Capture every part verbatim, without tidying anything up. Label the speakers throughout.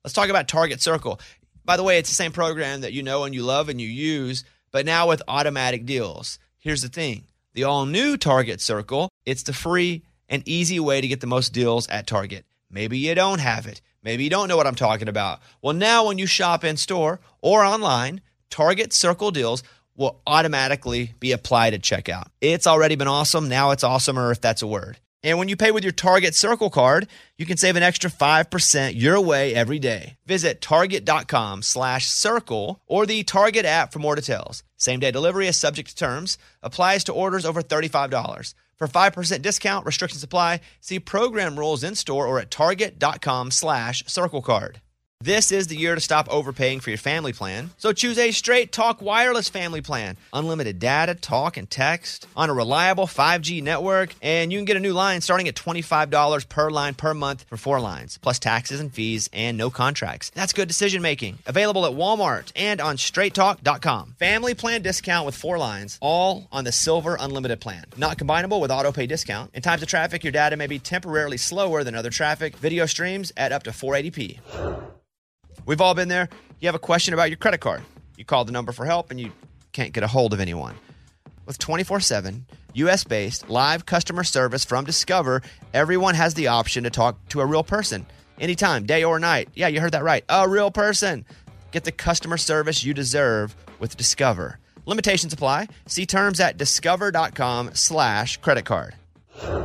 Speaker 1: Let's talk about Target Circle. By the way, it's the same program that you know and you love and you use, but now with automatic deals. Here's the thing. The all-new Target Circle, it's the free and easy way to get the most deals at Target. Maybe you don't have it. Maybe you don't know what I'm talking about. Well, now when you shop in-store or online, Target Circle deals will automatically be applied at checkout. It's already been awesome. Now it's awesomer, if that's a word. And when you pay with your Target Circle card, you can save an extra five percent your way every day. Visit target.com slash circle or the Target app for more details. Same-day delivery is subject to terms. Applies to orders over thirty-five dollars. For five percent discount, restrictions apply. See program rules in-store or at target.com slash circle card. This is the year to stop overpaying for your family plan. So choose a Straight Talk Wireless family plan. Unlimited data, talk, and text on a reliable five G network. And you can get a new line starting at twenty-five dollars per line per month for four lines, plus taxes and fees and no contracts. That's good decision making. Available at Walmart and on straight talk dot com. Family plan discount with four lines, all on the Silver Unlimited plan. Not combinable with auto pay discount. In times of traffic, your data may be temporarily slower than other traffic. Video streams at up to four eighty p. We've all been there. You have a question about your credit card. You call the number for help and you can't get a hold of anyone. With twenty-four seven, U S-based live customer service from Discover, everyone has the option to talk to a real person. Anytime, day or night. Yeah, you heard that right. A real person. Get the customer service you deserve with Discover. Limitations apply. See terms at discover.com slash credit card.
Speaker 2: Here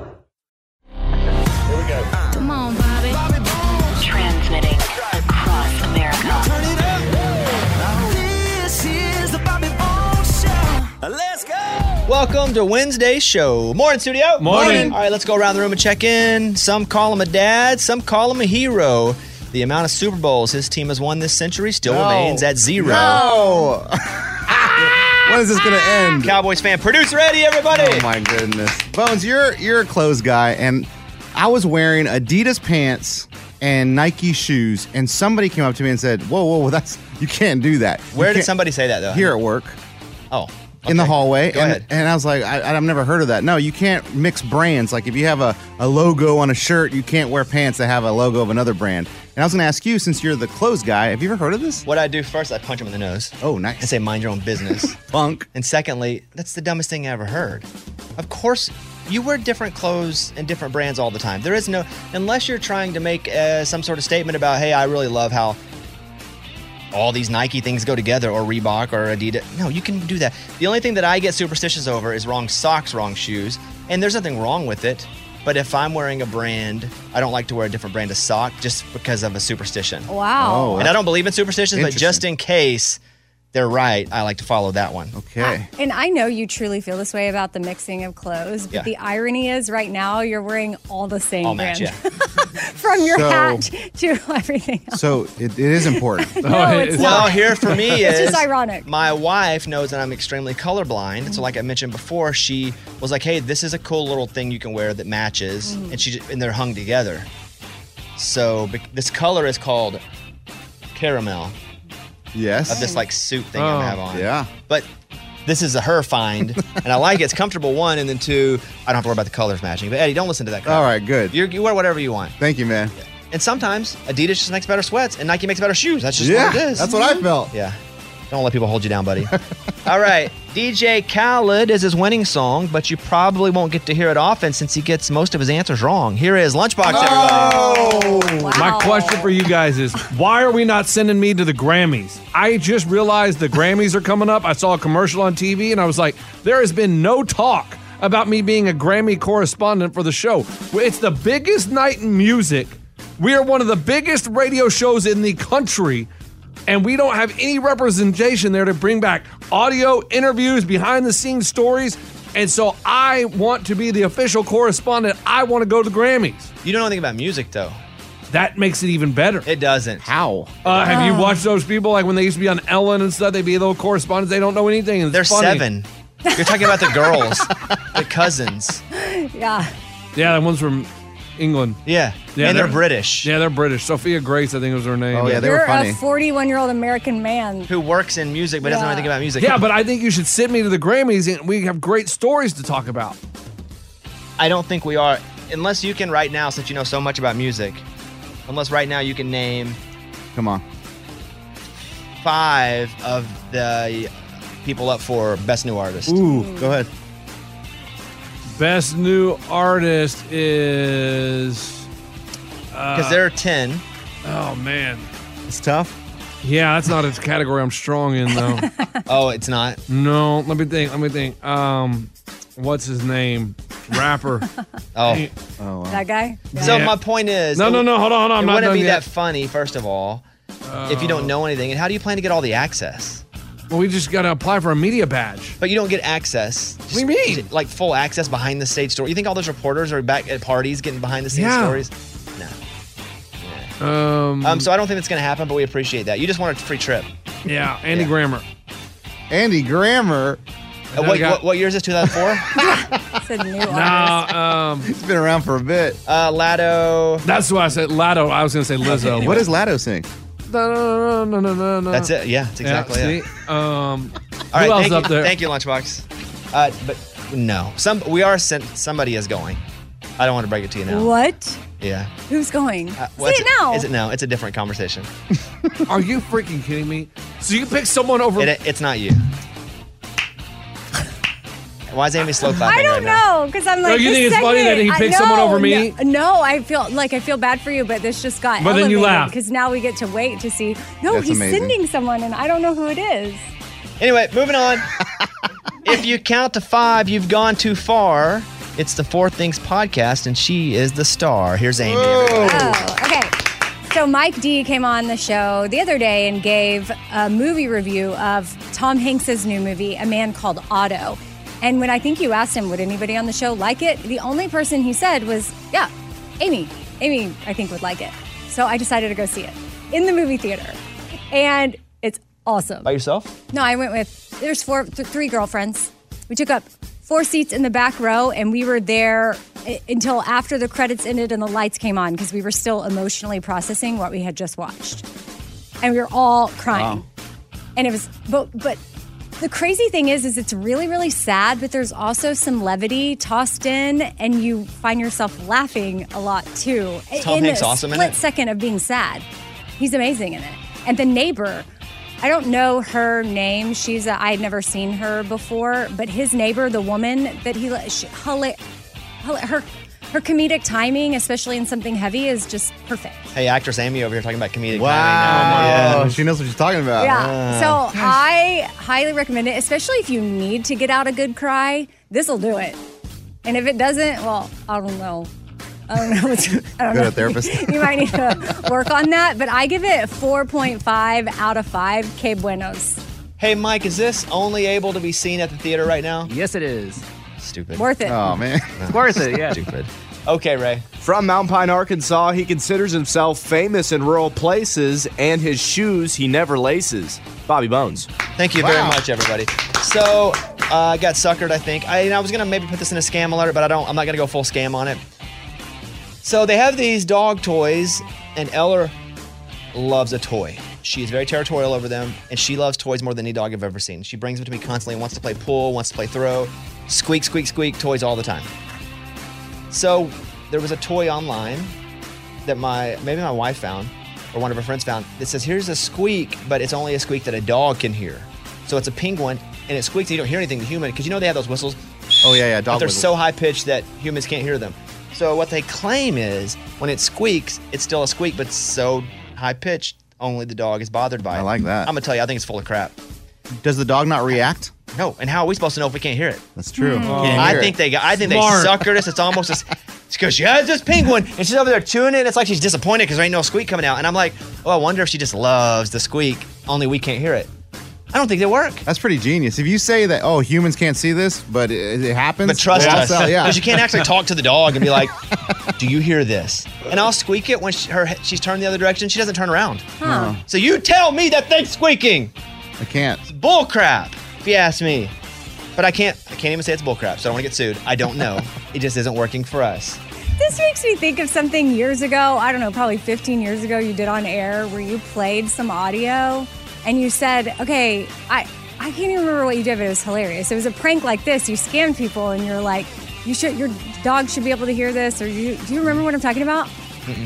Speaker 2: we go.
Speaker 3: Come on, Bobby.
Speaker 2: Bobby Bones.
Speaker 3: Transmitting across America.
Speaker 2: Turn it up. This is the Bobby Bones Show. Let's go.
Speaker 1: Welcome to Wednesday's show. Morning, studio.
Speaker 4: Morning.
Speaker 1: All right, let's go around the room and check in. Some call him a dad, some call him a hero. The amount of Super Bowls his team has won this century still
Speaker 4: No.
Speaker 1: remains at zero.
Speaker 4: No. When is this going to end?
Speaker 1: Cowboys fan, producer Eddie, everybody.
Speaker 4: Oh my goodness, Bones, you're you're a clothes guy, and I was wearing Adidas pants and Nike shoes, and somebody came up to me and said, "Whoa, whoa, that's you can't do that." You
Speaker 1: Where did
Speaker 4: can't-
Speaker 1: somebody say that, though?
Speaker 4: Here at work,
Speaker 1: Oh.
Speaker 4: in the
Speaker 1: okay.
Speaker 4: hallway,
Speaker 1: Go
Speaker 4: and,
Speaker 1: ahead.
Speaker 4: and I was like, I, I've never heard of that. No, you can't mix brands. Like if you have a, a logo on a shirt, you can't wear pants that have a logo of another brand. And I was going to ask you, since you're the clothes guy, have you ever heard of this?
Speaker 1: What I do first, I punch him in the nose
Speaker 4: Oh,
Speaker 1: and
Speaker 4: nice.
Speaker 1: say, mind your own business.
Speaker 4: Punk.
Speaker 1: And secondly, that's the dumbest thing I ever heard. Of course, you wear different clothes and different brands all the time. There is no, unless you're trying to make uh, some sort of statement about, hey, I really love how all these Nike things go together, or Reebok or Adidas. No, you can do that. The only thing that I get superstitious over is wrong socks, wrong shoes. And there's nothing wrong with it. But if I'm wearing a brand, I don't like to wear a different brand of sock just because of a superstition.
Speaker 5: Wow.
Speaker 4: Oh,
Speaker 1: And I don't believe in superstitions, but
Speaker 4: Interesting.
Speaker 1: just in case they're right, I like to follow that one.
Speaker 4: Okay.
Speaker 5: And I know you truly feel this way about the mixing of clothes, but
Speaker 1: Yeah.
Speaker 5: the irony is right now you're wearing all the same
Speaker 1: All match,
Speaker 5: brand.
Speaker 1: yeah.
Speaker 5: From your
Speaker 4: So-
Speaker 5: hat to everything else.
Speaker 4: So it, it is important.
Speaker 5: No, it's
Speaker 1: Well,
Speaker 5: not.
Speaker 1: here for me
Speaker 5: It's
Speaker 1: is
Speaker 5: just ironic.
Speaker 1: my wife knows that I'm extremely colorblind. So like I mentioned before, she was like, hey, this is a cool little thing you can wear that matches.
Speaker 5: Mm.
Speaker 1: And she and they're hung together. So bec- this color is called caramel
Speaker 4: Yes.
Speaker 1: of this like suit thing I have on.
Speaker 4: Yeah.
Speaker 1: But this is a her find, and I like it. It's comfortable, one, and then two, I don't have to worry about the colors matching. But Eddie, don't listen to that crap.
Speaker 4: All right, good.
Speaker 1: You're, you wear whatever you want.
Speaker 4: Thank you, man.
Speaker 1: And sometimes Adidas just makes better sweats, and Nike makes better shoes. That's just
Speaker 4: Yeah,
Speaker 1: what it is.
Speaker 4: that's what I felt.
Speaker 1: Yeah. Don't let people hold you down, buddy. All right. D J Khaled is his winning song, but you probably won't get to hear it often since he gets most of his answers wrong. Here is Lunchbox, everybody.
Speaker 5: Wow.
Speaker 6: My question for you guys is, why are we not sending me to the Grammys? I just realized the Grammys are coming up. I saw a commercial on T V, and I was like, there has been no talk about me being a Grammy correspondent for the show. It's the biggest night in music. We are one of the biggest radio shows in the country, and we don't have any representation there to bring back audio, interviews, behind-the-scenes stories. And so I want to be the official correspondent. I want to go to the Grammys.
Speaker 1: You don't know anything about music, though.
Speaker 6: That makes it even better.
Speaker 1: It doesn't.
Speaker 4: How?
Speaker 6: Uh, have you watched those people, like when they used to be on Ellen and stuff, they'd be little correspondents, they don't know anything. And it's
Speaker 1: They're
Speaker 6: funny.
Speaker 1: seven. You're talking about the girls, the cousins.
Speaker 5: Yeah.
Speaker 6: Yeah, that one's from England.
Speaker 1: Yeah.
Speaker 6: Yeah,
Speaker 1: and they're,
Speaker 6: they're-
Speaker 1: British.
Speaker 6: Yeah, they're British. Sophia Grace, I think was her name.
Speaker 4: Oh, yeah, they
Speaker 5: You're
Speaker 4: were funny.
Speaker 5: a forty-one-year-old American man.
Speaker 1: Who works in music but doesn't know
Speaker 5: Yeah.
Speaker 1: anything about music.
Speaker 6: Yeah, but I think you should send me to the Grammys, and we have great stories to talk about.
Speaker 1: I don't think we are. Unless you can right now, since you know so much about music, unless right now you can name
Speaker 4: Come on.
Speaker 1: five of the people up for Best New Artist.
Speaker 4: Ooh, go ahead.
Speaker 6: Best new artist is.
Speaker 1: Because there are ten.
Speaker 6: Oh, man.
Speaker 4: It's tough.
Speaker 6: Yeah, that's not a category I'm strong in, though.
Speaker 1: Oh, it's not?
Speaker 6: No, let me think. Let me think. Um, what's his name? Rapper.
Speaker 1: Oh.
Speaker 6: Hey,
Speaker 4: Oh, wow.
Speaker 5: That guy? Yeah.
Speaker 1: So
Speaker 6: Yeah.
Speaker 1: my point is.
Speaker 6: No,
Speaker 1: it-
Speaker 6: no, no. Hold on, hold on. I'm
Speaker 1: It
Speaker 6: not
Speaker 1: wouldn't
Speaker 6: done
Speaker 1: be
Speaker 6: yet.
Speaker 1: that funny, first of all, if you don't know anything. And how do you plan to get all the access?
Speaker 6: Well, we just got to apply for a media badge.
Speaker 1: But you don't get access.
Speaker 6: What do you mean?
Speaker 1: Like full access behind the stage story. You think all those reporters are back at parties getting behind the scenes
Speaker 6: Yeah.
Speaker 1: stories? No.
Speaker 6: Um,
Speaker 1: Um, so I don't think it's going to happen, but we appreciate that. You just want a free trip.
Speaker 6: yeah, Andy
Speaker 1: yeah.
Speaker 6: Grammer.
Speaker 4: Andy Grammer.
Speaker 1: Uh, what,
Speaker 6: got-
Speaker 1: what, what year is this? two thousand four?
Speaker 5: It's a new artist.
Speaker 6: No, um,
Speaker 4: He's been around for a bit.
Speaker 1: uh, Lado.
Speaker 6: that's why I said Lotto. I was going to say Lizzo.
Speaker 1: Okay,
Speaker 4: What does Lado sing?
Speaker 6: No, no, no, no, no.
Speaker 1: That's it. Yeah, that's exactly
Speaker 6: yeah,
Speaker 1: it.
Speaker 6: see? Um,
Speaker 1: All
Speaker 6: who
Speaker 1: right,
Speaker 6: else
Speaker 1: thank
Speaker 6: up
Speaker 1: you,
Speaker 6: there?
Speaker 1: Thank you, Lunchbox. Uh, but no, some we are sent. Somebody is going. I don't want to break it to you now.
Speaker 5: What?
Speaker 1: Yeah.
Speaker 5: Who's going?
Speaker 1: Uh,
Speaker 5: Say
Speaker 1: what's
Speaker 5: it now.
Speaker 1: Is it no? It's a different conversation.
Speaker 6: Are you freaking kidding me? So you pick someone over.
Speaker 1: It, it's not you. Why is Amy slow clapping
Speaker 5: I don't
Speaker 1: right now?
Speaker 5: know because I'm like.
Speaker 6: No, you
Speaker 5: this
Speaker 6: think it's funny
Speaker 5: segment-
Speaker 6: that he
Speaker 5: I-
Speaker 6: picked
Speaker 5: no,
Speaker 6: someone over me?
Speaker 5: No, no, I feel like I feel bad for you, but this just got.
Speaker 6: But then you laugh.
Speaker 5: because now we get to wait to see. No,
Speaker 4: That's
Speaker 5: he's
Speaker 4: amazing.
Speaker 5: sending someone, and I don't know who it is.
Speaker 1: Anyway, moving on. If you count to five, you've gone too far. It's the Four Things podcast, and she is the star. Here's Amy. everybody.
Speaker 5: Oh, okay. So Mike D came on the show the other day and gave a movie review of Tom Hanks's new movie, A Man Called Otto. And when I think you asked him, would anybody on the show like it? The only person he said was, yeah, Amy. Amy, I think, would like it. So I decided to go see it in the movie theater. And it's awesome.
Speaker 1: By yourself?
Speaker 5: No, I went with, there's four, th- three girlfriends. We took up four seats in the back row, and we were there i- until after the credits ended and the lights came on because we were still emotionally processing what we had just watched. And we were all crying. And it was, but, but the crazy thing is, is it's really, really sad, but there's also some levity tossed in, and you find yourself laughing a lot too.
Speaker 1: Is Tom
Speaker 5: in
Speaker 1: Hanks
Speaker 5: a
Speaker 1: awesome in
Speaker 5: split
Speaker 1: it?
Speaker 5: second of being sad. He's amazing in it. And the neighbor, I don't know her name. She's a, I had never seen her before, but his neighbor, the woman that he, she, hila- hila- her, her comedic timing, especially in something heavy, is just perfect.
Speaker 1: Hey, actress Amy over here talking about comedic
Speaker 4: Wow.
Speaker 1: timing now. Yeah.
Speaker 4: She knows what she's talking about.
Speaker 5: Yeah. So I highly recommend it, especially if you need to get out a good cry. This will do it. And if it doesn't, well, I don't know. I don't know. What's, I don't
Speaker 4: Go to
Speaker 5: know.
Speaker 4: a therapist.
Speaker 5: You might need to work on that. But I give it four point five out of five. Que buenos.
Speaker 1: Hey, Mike, is this only able to be seen at the theater right now?
Speaker 7: Yes, it is.
Speaker 1: Stupid.
Speaker 5: Worth it.
Speaker 4: Oh, man.
Speaker 7: It's worth it, yeah.
Speaker 1: Stupid. Okay, Ray.
Speaker 8: From Mountain Pine, Arkansas, he considers himself famous in rural places and his shoes he never laces. Bobby Bones.
Speaker 1: Thank you very
Speaker 4: Wow.
Speaker 1: much, everybody. So uh, I got suckered, I think. I, I was gonna maybe put this in a scam alert, but I don't. I'm not gonna go full scam on it. So they have these dog toys, and Eller loves a toy. She is very territorial over them, and she loves toys more than any dog I've ever seen. She brings them to me constantly. Wants to play pool, wants to play throw, squeak, squeak, squeak, toys all the time. So there was a toy online that my maybe my wife found or one of her friends found that says, here's a squeak, but it's only a squeak that a dog can hear. So it's a penguin, and it squeaks and you don't hear anything the human, because you know they have those whistles,
Speaker 4: Oh, yeah, yeah.
Speaker 1: but
Speaker 4: Dog
Speaker 1: they're
Speaker 4: whistles.
Speaker 1: so high pitched that humans can't hear them. So what they claim is when it squeaks, it's still a squeak, but so high pitched, only the dog is bothered by it.
Speaker 4: I like that.
Speaker 1: I'm gonna tell you, I think it's full of crap.
Speaker 4: Does the dog not react?
Speaker 1: No, and how are we supposed to know if we can't hear it?
Speaker 4: That's true.
Speaker 5: Hmm.
Speaker 4: Can't
Speaker 1: I
Speaker 4: hear
Speaker 1: think
Speaker 4: it.
Speaker 1: they got, I think
Speaker 6: Smart.
Speaker 1: they suckered us. It's almost as it's because she has this penguin and she's over there chewing it. It's like she's disappointed because there ain't no squeak coming out. And I'm like, oh, I wonder if she just loves the squeak. Only we can't hear it. I don't think they work.
Speaker 4: That's pretty genius. If you say that, oh, humans can't see this, but it, it happens.
Speaker 1: But trust
Speaker 4: well,
Speaker 1: us,
Speaker 4: so- yeah.
Speaker 1: because you can't actually talk to the dog and be like, "Do you hear this?" And I'll squeak it when she, her she's turned the other direction. She doesn't turn around.
Speaker 5: Huh.
Speaker 1: So you tell me that thing's squeaking?
Speaker 4: I can't.
Speaker 1: Bull crap, if you ask me. But I can't. I can't even say it's bull crap, so I don't want to get sued. I don't know. It just isn't working for us.
Speaker 5: This makes me think of something years ago, I don't know, probably fifteen years ago, you did on air where you played some audio and you said, okay, I, I can't even remember what you did, but it was hilarious. It was a prank like this. You scam people and you're like, you should, your dog should be able to hear this. Or you, do you remember what I'm talking about?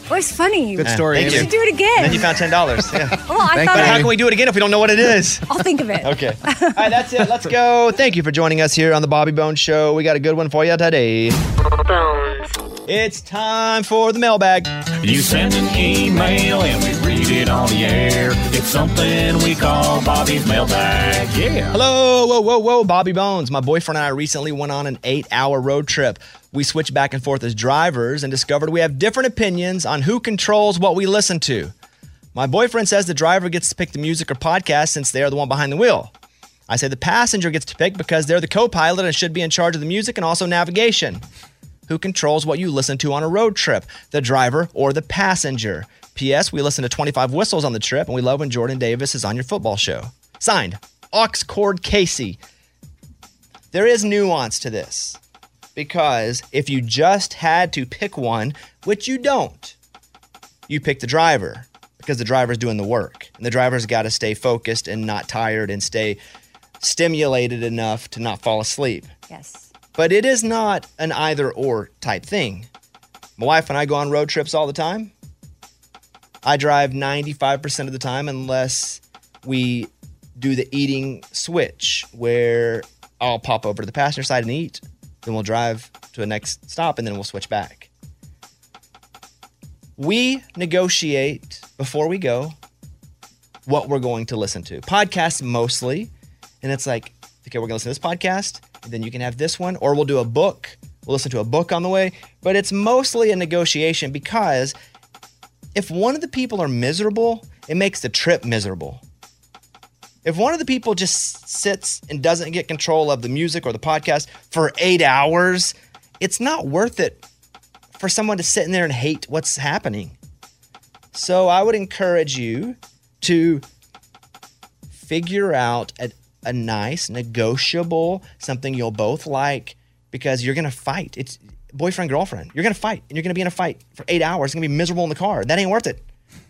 Speaker 5: Oh, it's funny.
Speaker 4: Good story.
Speaker 1: Thank
Speaker 5: You
Speaker 1: you.
Speaker 5: should do it again.
Speaker 1: Then you found ten dollars. Yeah.
Speaker 5: well, I
Speaker 4: Thank
Speaker 5: thought
Speaker 4: you.
Speaker 1: But how
Speaker 5: I,
Speaker 1: can we do it again if we don't know what it is?
Speaker 5: I'll think of it.
Speaker 1: Okay. All right, that's it. Let's go. Thank you for joining us here on the Bobby Bones Show. We got a good one for you today. It's time for the mailbag.
Speaker 7: You send an email and we read it on the air. It's something we call Bobby's mailbag. Yeah.
Speaker 1: Hello, whoa, whoa, whoa, Bobby Bones. My boyfriend and I recently went on an eight-hour road trip. We switched back and forth as drivers and discovered we have different opinions on who controls what we listen to. My boyfriend says the driver gets to pick the music or podcast since they are the one behind the wheel. I say the passenger gets to pick because they're the co-pilot and should be in charge of the music and also navigation. Who controls what you listen to on a road trip, the driver or the passenger? P S. We listen to twenty-five Whistles on the trip, and we love when Jordan Davis is on your football show. Signed, Oxcord Casey. There is nuance to this, because if you just had to pick one, which you don't, you pick the driver, because the driver's doing the work. And the driver's got to stay focused and not tired and stay stimulated enough to not fall asleep.
Speaker 5: Yes.
Speaker 1: But it is not an either-or type thing. My wife and I go on road trips all the time. I drive ninety-five percent of the time unless we do the eating switch, where I'll pop over to the passenger side and eat. Then we'll drive to the next stop, and then we'll switch back. We negotiate before we go what we're going to listen to. Podcasts mostly. And it's like, okay, we're going to listen to this podcast, and then you can have this one, or we'll do a book. We'll listen to a book on the way. But it's mostly a negotiation, because if one of the people are miserable, it makes the trip miserable. If one of the people just sits and doesn't get control of the music or the podcast for eight hours, it's not worth it for someone to sit in there and hate what's happening. So I would encourage you to figure out a, a nice, negotiable, something you'll both like, because you're going to fight. It's boyfriend, girlfriend. You're going to fight, and you're going to be in a fight for eight hours. It's going to be miserable in the car. That ain't worth it.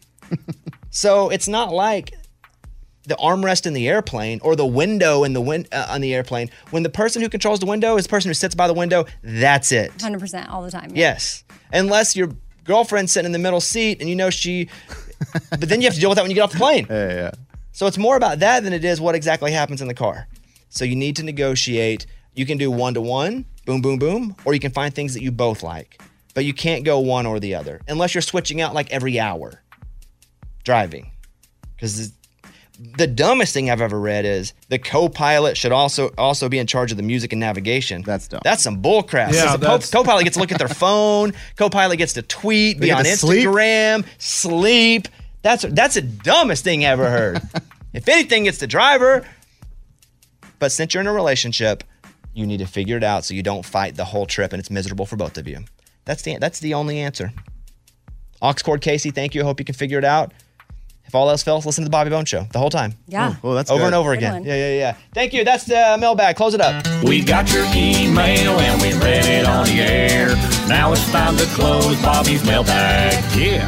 Speaker 1: So it's not like the armrest in the airplane or the window in the win- uh, on the airplane. When the person who controls the window is the person who sits by the window, that's it.
Speaker 5: one hundred percent all the time. Yeah.
Speaker 1: Yes. Unless your girlfriend's sitting in the middle seat and you know she... but then you have to deal with that when you get off the plane.
Speaker 4: Yeah, yeah.
Speaker 1: So it's more about that than it is what exactly happens in the car. So you need to negotiate. You can do one-to-one, boom, boom, boom, or you can find things that you both like. But you can't go one or the other unless you're switching out like every hour driving. Because the dumbest thing I've ever read is the co-pilot should also also be in charge of the music and navigation.
Speaker 4: That's dumb.
Speaker 1: That's some bull crap.
Speaker 6: Yeah,
Speaker 1: So the
Speaker 6: that's-
Speaker 1: co- co-pilot gets to look at their phone. Co-pilot gets to tweet,
Speaker 4: They
Speaker 1: be
Speaker 4: get
Speaker 1: on
Speaker 4: to sleep?
Speaker 1: Instagram, sleep. That's that's the dumbest thing I ever heard. If anything, it's the driver. But since you're in a relationship, you need to figure it out so you don't fight the whole trip and it's miserable for both of you. That's the that's the only answer. Oxcord Casey, thank you. I hope you can figure it out. If all else fails, listen to the Bobby Bones Show the whole time.
Speaker 5: Yeah.
Speaker 4: Oh, that's
Speaker 1: over
Speaker 4: good.
Speaker 1: and over
Speaker 5: Good
Speaker 1: again.
Speaker 5: one.
Speaker 1: Yeah, yeah, yeah. Thank you. That's the mailbag. Close it up.
Speaker 7: We got your email and we read it on the air. Now it's time to close Bobby's mailbag. Yeah.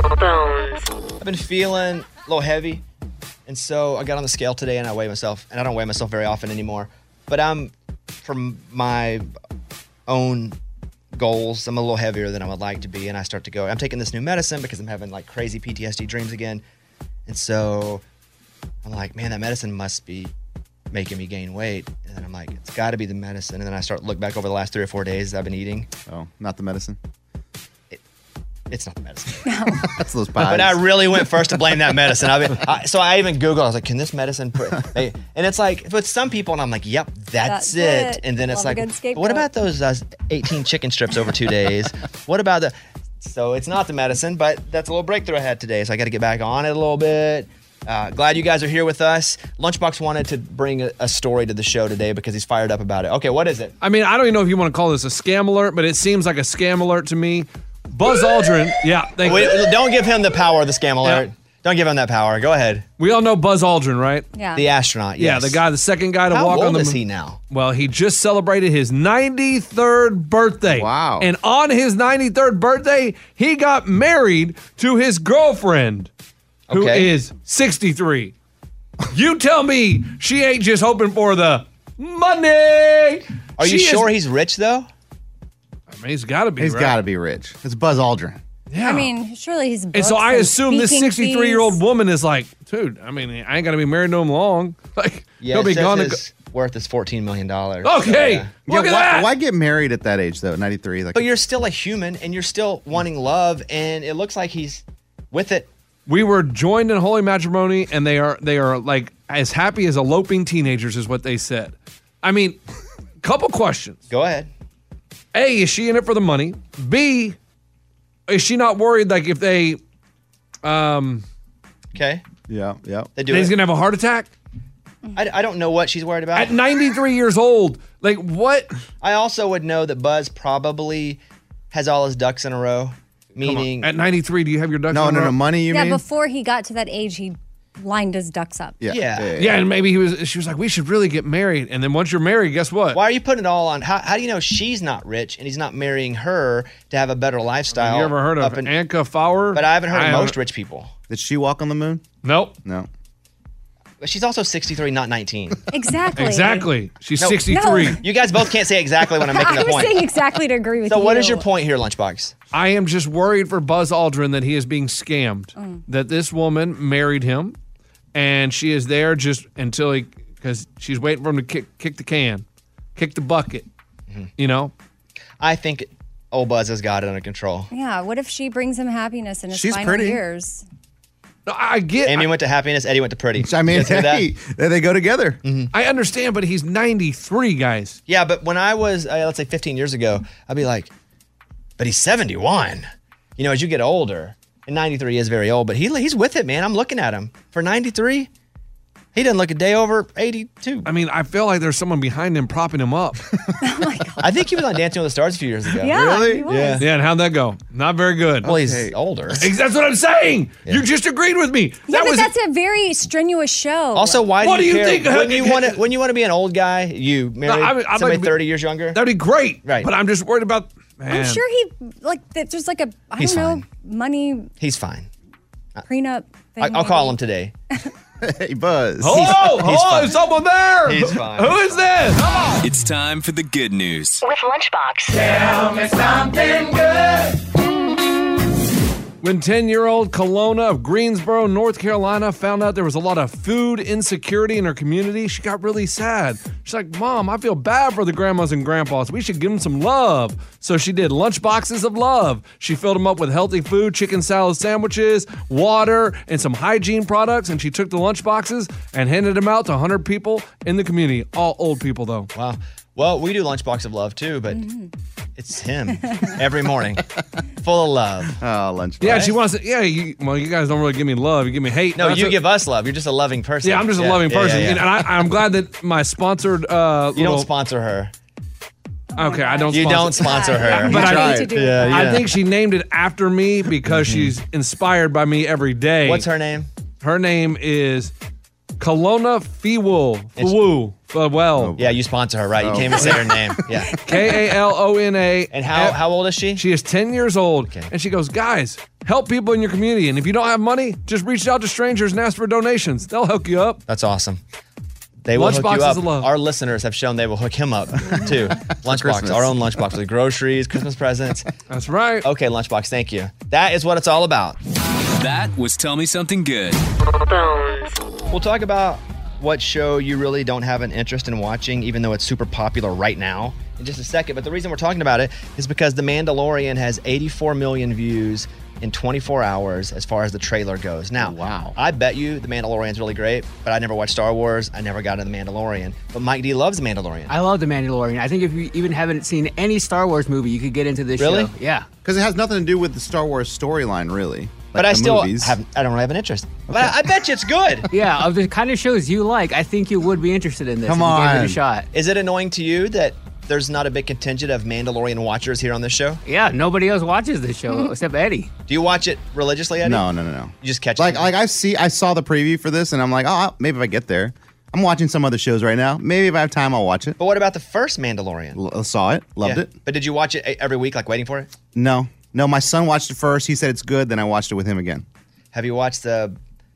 Speaker 1: I've been feeling a little heavy, and so I got on the scale today and I weighed myself, and I don't weigh myself very often anymore. But I'm, from my own goals, I'm a little heavier than I would like to be, and I start to go, I'm taking this new medicine because I'm having like crazy P T S D dreams again. And so I'm like, man, that medicine must be making me gain weight. And then I'm like, it's got to be the medicine. And then I start to look back over the last three or four days I've been eating.
Speaker 4: Oh, not the medicine.
Speaker 1: It's not the medicine.
Speaker 4: That's those pies.
Speaker 1: But I really went first to blame that medicine. I mean, I, so I even Googled, I was like, can this medicine... Pr-? And it's like, with some people, and I'm like, yep, that's,
Speaker 5: That's
Speaker 1: it.
Speaker 5: it.
Speaker 1: And then it's
Speaker 5: Love a
Speaker 1: like,
Speaker 5: good
Speaker 1: but
Speaker 5: scapegoat.
Speaker 1: what about those uh, eighteen chicken strips over two days? What about the... So it's not the medicine, but that's a little breakthrough I had today. So I got to get back on it a little bit. Uh, glad you guys are here with us. Lunchbox wanted to bring a, a story to the show today because he's fired up about it. Okay, what is it?
Speaker 6: I mean, I don't even know if you want to call this a scam alert, but it seems like a scam alert to me. Buzz Aldrin, yeah, thank
Speaker 1: Wait,
Speaker 6: you.
Speaker 1: don't give him the power of the scam alert.
Speaker 6: Yeah.
Speaker 1: Don't give him that power. Go ahead.
Speaker 6: We all know Buzz Aldrin, right?
Speaker 5: Yeah.
Speaker 1: The astronaut, yes.
Speaker 6: Yeah, the guy, the second guy to
Speaker 1: How
Speaker 6: walk
Speaker 1: old
Speaker 6: on the
Speaker 1: is
Speaker 6: moon.
Speaker 1: he now?
Speaker 6: Well, he just celebrated his ninety-third birthday.
Speaker 4: Wow.
Speaker 6: And on his ninety-third birthday, he got married to his girlfriend, who
Speaker 1: Okay.
Speaker 6: is sixty-three. You tell me she ain't just hoping for the money.
Speaker 1: Are
Speaker 6: She
Speaker 1: you
Speaker 6: is-
Speaker 1: sure he's rich, though?
Speaker 6: I mean, he's got to be,
Speaker 4: He's
Speaker 6: right?
Speaker 4: got to be rich. It's Buzz Aldrin.
Speaker 6: Yeah.
Speaker 5: I mean, surely he's.
Speaker 6: And so I assume this sixty-three-year-old woman is like, dude, I mean, I ain't got to be married to him long. Like,
Speaker 1: Yeah,
Speaker 6: he'll
Speaker 1: it
Speaker 6: be
Speaker 1: says
Speaker 6: gone. to
Speaker 1: his worth is fourteen million dollars.
Speaker 6: Okay.
Speaker 1: So, yeah.
Speaker 6: Look
Speaker 4: Yeah,
Speaker 6: at
Speaker 4: why,
Speaker 6: that.
Speaker 4: why get married at that age though? ninety-three. Like,
Speaker 1: But you're still a human, and you're still wanting love, and it looks like he's with it.
Speaker 6: We were joined in holy matrimony, and they are they are like as happy as eloping teenagers, is what they said. I mean, couple questions.
Speaker 1: Go ahead.
Speaker 6: A, is she in it for the money? B, is she not worried like if they um
Speaker 1: Okay.
Speaker 4: yeah, yeah.
Speaker 1: They do
Speaker 6: that he's
Speaker 1: it.
Speaker 6: gonna have a heart attack
Speaker 1: I, I don't know what she's worried about.
Speaker 6: at ninety-three years old? Like what?
Speaker 1: I also would know that Buzz probably has all his ducks in a row, meaning
Speaker 6: At ninety-three, do you have your ducks
Speaker 4: No,
Speaker 6: in a
Speaker 4: no,
Speaker 6: row?
Speaker 4: no. Money, you
Speaker 5: Yeah,
Speaker 4: mean?
Speaker 5: before he got to that age, he lined his ducks up.
Speaker 4: Yeah.
Speaker 1: Yeah.
Speaker 6: Yeah, and maybe he was. She was like, "We should really get married." And then once you're married, guess what?
Speaker 1: why are you putting it all on? How, how do you know she's not rich and he's not marrying her to have a better lifestyle?
Speaker 6: Have you ever heard of
Speaker 1: up in-
Speaker 6: Anka Fowler?
Speaker 1: But I haven't heard of
Speaker 6: haven't-
Speaker 1: most rich people.
Speaker 4: Did she walk on the moon?
Speaker 6: Nope.
Speaker 4: No.
Speaker 1: But she's also sixty-three, not nineteen.
Speaker 5: Exactly.
Speaker 6: Exactly. She's
Speaker 1: No.
Speaker 6: sixty-three.
Speaker 5: No.
Speaker 1: You guys both can't say exactly when I'm making
Speaker 5: I
Speaker 1: the
Speaker 5: was
Speaker 1: point.
Speaker 5: saying exactly to agree with
Speaker 1: So
Speaker 5: you.
Speaker 1: what is your point here, Lunchbox?
Speaker 6: I am just worried for Buzz Aldrin that he is being scammed.
Speaker 5: Mm.
Speaker 6: That this woman married him, and she is there just until he, because she's waiting for him to kick kick the can, kick the bucket.
Speaker 1: Mm-hmm.
Speaker 6: You know.
Speaker 1: I think old Buzz has got it under control.
Speaker 5: Yeah. What if she brings him happiness in his
Speaker 4: She's
Speaker 5: final
Speaker 4: pretty.
Speaker 5: years?
Speaker 6: No, I get.
Speaker 1: Amy
Speaker 6: I,
Speaker 1: went to happiness, Eddie went to pretty.
Speaker 4: I mean,
Speaker 1: You guys hear that?
Speaker 4: hey, there they go together.
Speaker 6: I understand, but he's ninety-three, guys.
Speaker 1: Yeah, but when I was, uh, let's say fifteen years ago, I'd be like, but he's seventy-one. You know, as you get older, and ninety-three is very old, but he he's with it, man. I'm looking at him. For ninety-three, he doesn't look a day over eighty-two.
Speaker 6: I mean, I feel like there's someone behind him propping him up.
Speaker 1: I think he was on Dancing with the Stars a few years ago.
Speaker 5: Yeah.
Speaker 4: Really?
Speaker 5: He was.
Speaker 1: Yeah.
Speaker 6: Yeah, and how'd that go? Not very good.
Speaker 1: Well, he's
Speaker 4: Okay.
Speaker 1: older.
Speaker 6: Ex- That's what I'm saying. You just agreed with me.
Speaker 5: Yeah,
Speaker 6: that
Speaker 5: but
Speaker 6: was
Speaker 5: that's a very strenuous show.
Speaker 1: Also, why do
Speaker 6: What
Speaker 1: you,
Speaker 6: do you
Speaker 1: care?
Speaker 6: think-
Speaker 1: When you want to, when you want to be an old guy, you marry
Speaker 6: I mean, I'd like
Speaker 1: somebody
Speaker 6: to be-
Speaker 1: thirty years younger.
Speaker 6: that'd be great.
Speaker 1: Right.
Speaker 6: But I'm just worried about. Man.
Speaker 5: I'm sure he like that. There's like a I
Speaker 1: He's
Speaker 5: don't know
Speaker 1: fine.
Speaker 5: money
Speaker 1: He's fine.
Speaker 5: prenup. Thing
Speaker 1: I, I'll call him
Speaker 5: maybe.
Speaker 1: today.
Speaker 4: Hey, Buzz.
Speaker 6: Oh,
Speaker 1: he's
Speaker 6: oh,
Speaker 1: fine.
Speaker 6: is someone there?
Speaker 1: He's fine.
Speaker 6: Who is this?
Speaker 9: It's time for the good news.
Speaker 3: With Lunchbox.
Speaker 6: When ten-year-old Kelowna of Greensboro, North Carolina, found out there was a lot of food insecurity in her community, she got really sad. She's like, Mom, I feel bad for the grandmas and grandpas. We should give them some love. So she did lunch boxes of love. She filled them up with healthy food, chicken salad sandwiches, water, and some hygiene products. And she took the lunch boxes and handed them out to one hundred people in the community. All old people, though.
Speaker 1: Wow. Well, we do Lunchbox of Love too, but it's him every morning, full of love.
Speaker 4: Oh, lunch.
Speaker 6: Yeah,
Speaker 1: Right?
Speaker 6: she wants to. Yeah, you, well, you guys don't really give me love. You give me hate.
Speaker 1: No,
Speaker 6: That's
Speaker 1: you
Speaker 6: a-
Speaker 1: give us love. You're just a loving person.
Speaker 6: Yeah, I'm just a
Speaker 1: Yeah,
Speaker 6: loving
Speaker 1: yeah,
Speaker 6: person,
Speaker 1: yeah, yeah.
Speaker 6: and I, I'm glad that my sponsored. Uh,
Speaker 1: You
Speaker 6: little,
Speaker 1: don't sponsor her.
Speaker 6: Okay, I don't.
Speaker 1: You
Speaker 6: sponsor.
Speaker 1: don't sponsor her.
Speaker 6: But I-
Speaker 5: I hate to do
Speaker 1: Yeah,
Speaker 5: that.
Speaker 1: yeah.
Speaker 6: I think she named it after me because she's inspired by me every day.
Speaker 1: What's her name?
Speaker 6: Her name is Kelowna Fiwu. Fiwu. Well,
Speaker 1: Yeah, you sponsor her, right? You can't even say her name. Yeah.
Speaker 6: K A L O N A.
Speaker 1: And how how old is she?
Speaker 6: She is ten years old,
Speaker 1: Okay.
Speaker 6: and she goes, guys, help people in your community. And if you don't have money, just reach out to strangers and ask for donations. They'll hook you up.
Speaker 1: That's awesome. They will hook
Speaker 6: Lunchboxes
Speaker 1: you up.
Speaker 6: of love.
Speaker 1: Our listeners have shown they will hook him up too. Lunchbox,
Speaker 4: Christmas.
Speaker 1: our own lunchbox with groceries, Christmas presents.
Speaker 6: That's right.
Speaker 1: Okay, Lunchbox, thank you. That is what it's all about.
Speaker 9: That was Tell Me Something Good.
Speaker 1: We'll talk about what show you really don't have an interest in watching, even though it's super popular right now, in just a second. But the reason we're talking about it is because The Mandalorian has eighty-four million views in twenty-four hours as far as the trailer goes. Now,
Speaker 4: Wow.
Speaker 1: I bet you The Mandalorian's really great, but I never watched Star Wars. I never got into The Mandalorian. But Mike D loves The Mandalorian.
Speaker 10: I love The Mandalorian. I think if you even haven't seen any Star Wars movie, you could get into this
Speaker 1: Really?
Speaker 10: show. Yeah.
Speaker 4: Because it has nothing to do with the Star Wars storyline, really. Like
Speaker 1: but I
Speaker 4: the
Speaker 1: still
Speaker 4: movies.
Speaker 1: have, I don't really have an interest. But I, I bet you it's good.
Speaker 10: Yeah, of the kind of shows you like, I think you would be interested in this.
Speaker 4: Come
Speaker 10: if you gave it
Speaker 4: on.
Speaker 10: a shot.
Speaker 1: Is it annoying to you that there's not a big contingent of Mandalorian watchers here on this show?
Speaker 10: Yeah, nobody else watches this show except Eddie.
Speaker 1: Do you watch it religiously, Eddie?
Speaker 4: No, no, no, no.
Speaker 1: You just catch
Speaker 4: Like,
Speaker 1: it?
Speaker 4: like I see, I saw the preview for this, and I'm like, oh, maybe if I get there. I'm watching some other shows right now. Maybe if I have time, I'll watch it.
Speaker 1: But what about the first Mandalorian?
Speaker 4: L- saw it, loved
Speaker 1: Yeah.
Speaker 4: it.
Speaker 1: But did you watch it every week, like waiting for it?
Speaker 4: No, no. My son watched it first. He said it's good. Then I watched it with him again.
Speaker 1: Have you watched the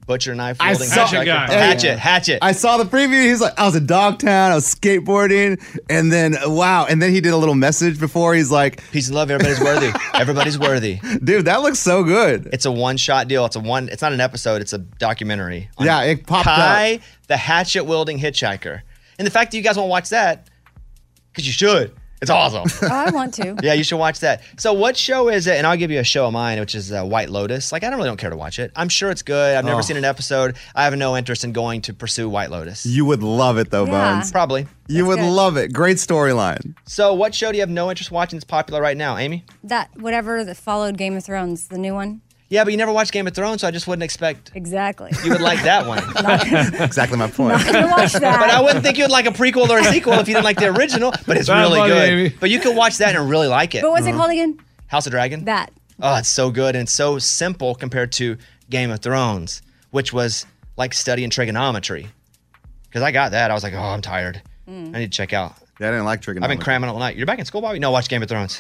Speaker 1: butcher knife
Speaker 4: I
Speaker 1: wielding
Speaker 4: saw-
Speaker 1: hitchhiker.
Speaker 6: Hatchet guy.
Speaker 1: Hatchet, hatchet.
Speaker 4: I saw the preview. He's like, I was in Dogtown. I was skateboarding, and then wow, and then he did a little message before. He's like,
Speaker 1: Peace and love. Everybody's worthy. Everybody's worthy.
Speaker 4: dude, that looks so good.
Speaker 1: It's a one-shot deal. It's a one. It's not an episode. It's a documentary. on
Speaker 4: Yeah, it popped
Speaker 1: Kai,
Speaker 4: up.
Speaker 1: the hatchet wielding hitchhiker, and the fact that you guys won't watch that because you should. It's awesome.
Speaker 5: Oh, I want to.
Speaker 1: Yeah, you should watch that. So what show is it? And I'll give you a show of mine, which is uh, White Lotus. Like, I don't really don't care to watch it. I'm sure it's good. I've never
Speaker 4: Oh.
Speaker 1: seen an episode. I have no interest in going to pursue White Lotus.
Speaker 4: You would love it though,
Speaker 5: Yeah.
Speaker 4: Bones.
Speaker 1: Probably.
Speaker 4: You would
Speaker 5: good.
Speaker 4: love it. Great storyline.
Speaker 1: So what show do you have no interest watching that's popular right now, Amy?
Speaker 5: That whatever that followed Game of Thrones, the new one.
Speaker 1: Yeah, but you never watched Game of Thrones, so I just wouldn't expect
Speaker 5: Exactly.
Speaker 1: you would like that one.
Speaker 4: Exactly my point.
Speaker 5: I'm gonna watch that.
Speaker 1: But I wouldn't think you would like a prequel or a sequel if you didn't like the original, but it's
Speaker 6: That's
Speaker 1: really
Speaker 6: funny,
Speaker 1: good.
Speaker 6: Amy.
Speaker 1: But you can watch that and really like it.
Speaker 5: But what's it called again?
Speaker 1: House of Dragon?
Speaker 5: That.
Speaker 1: Oh, it's so good and so simple compared to Game of Thrones, which was like studying trigonometry. Because I got that. I was like, oh, I'm tired. I need to check out.
Speaker 4: Yeah, I didn't like
Speaker 1: I've
Speaker 4: trigonometry.
Speaker 1: been cramming all night. You're back in school, Bobby? No, watch Game of Thrones.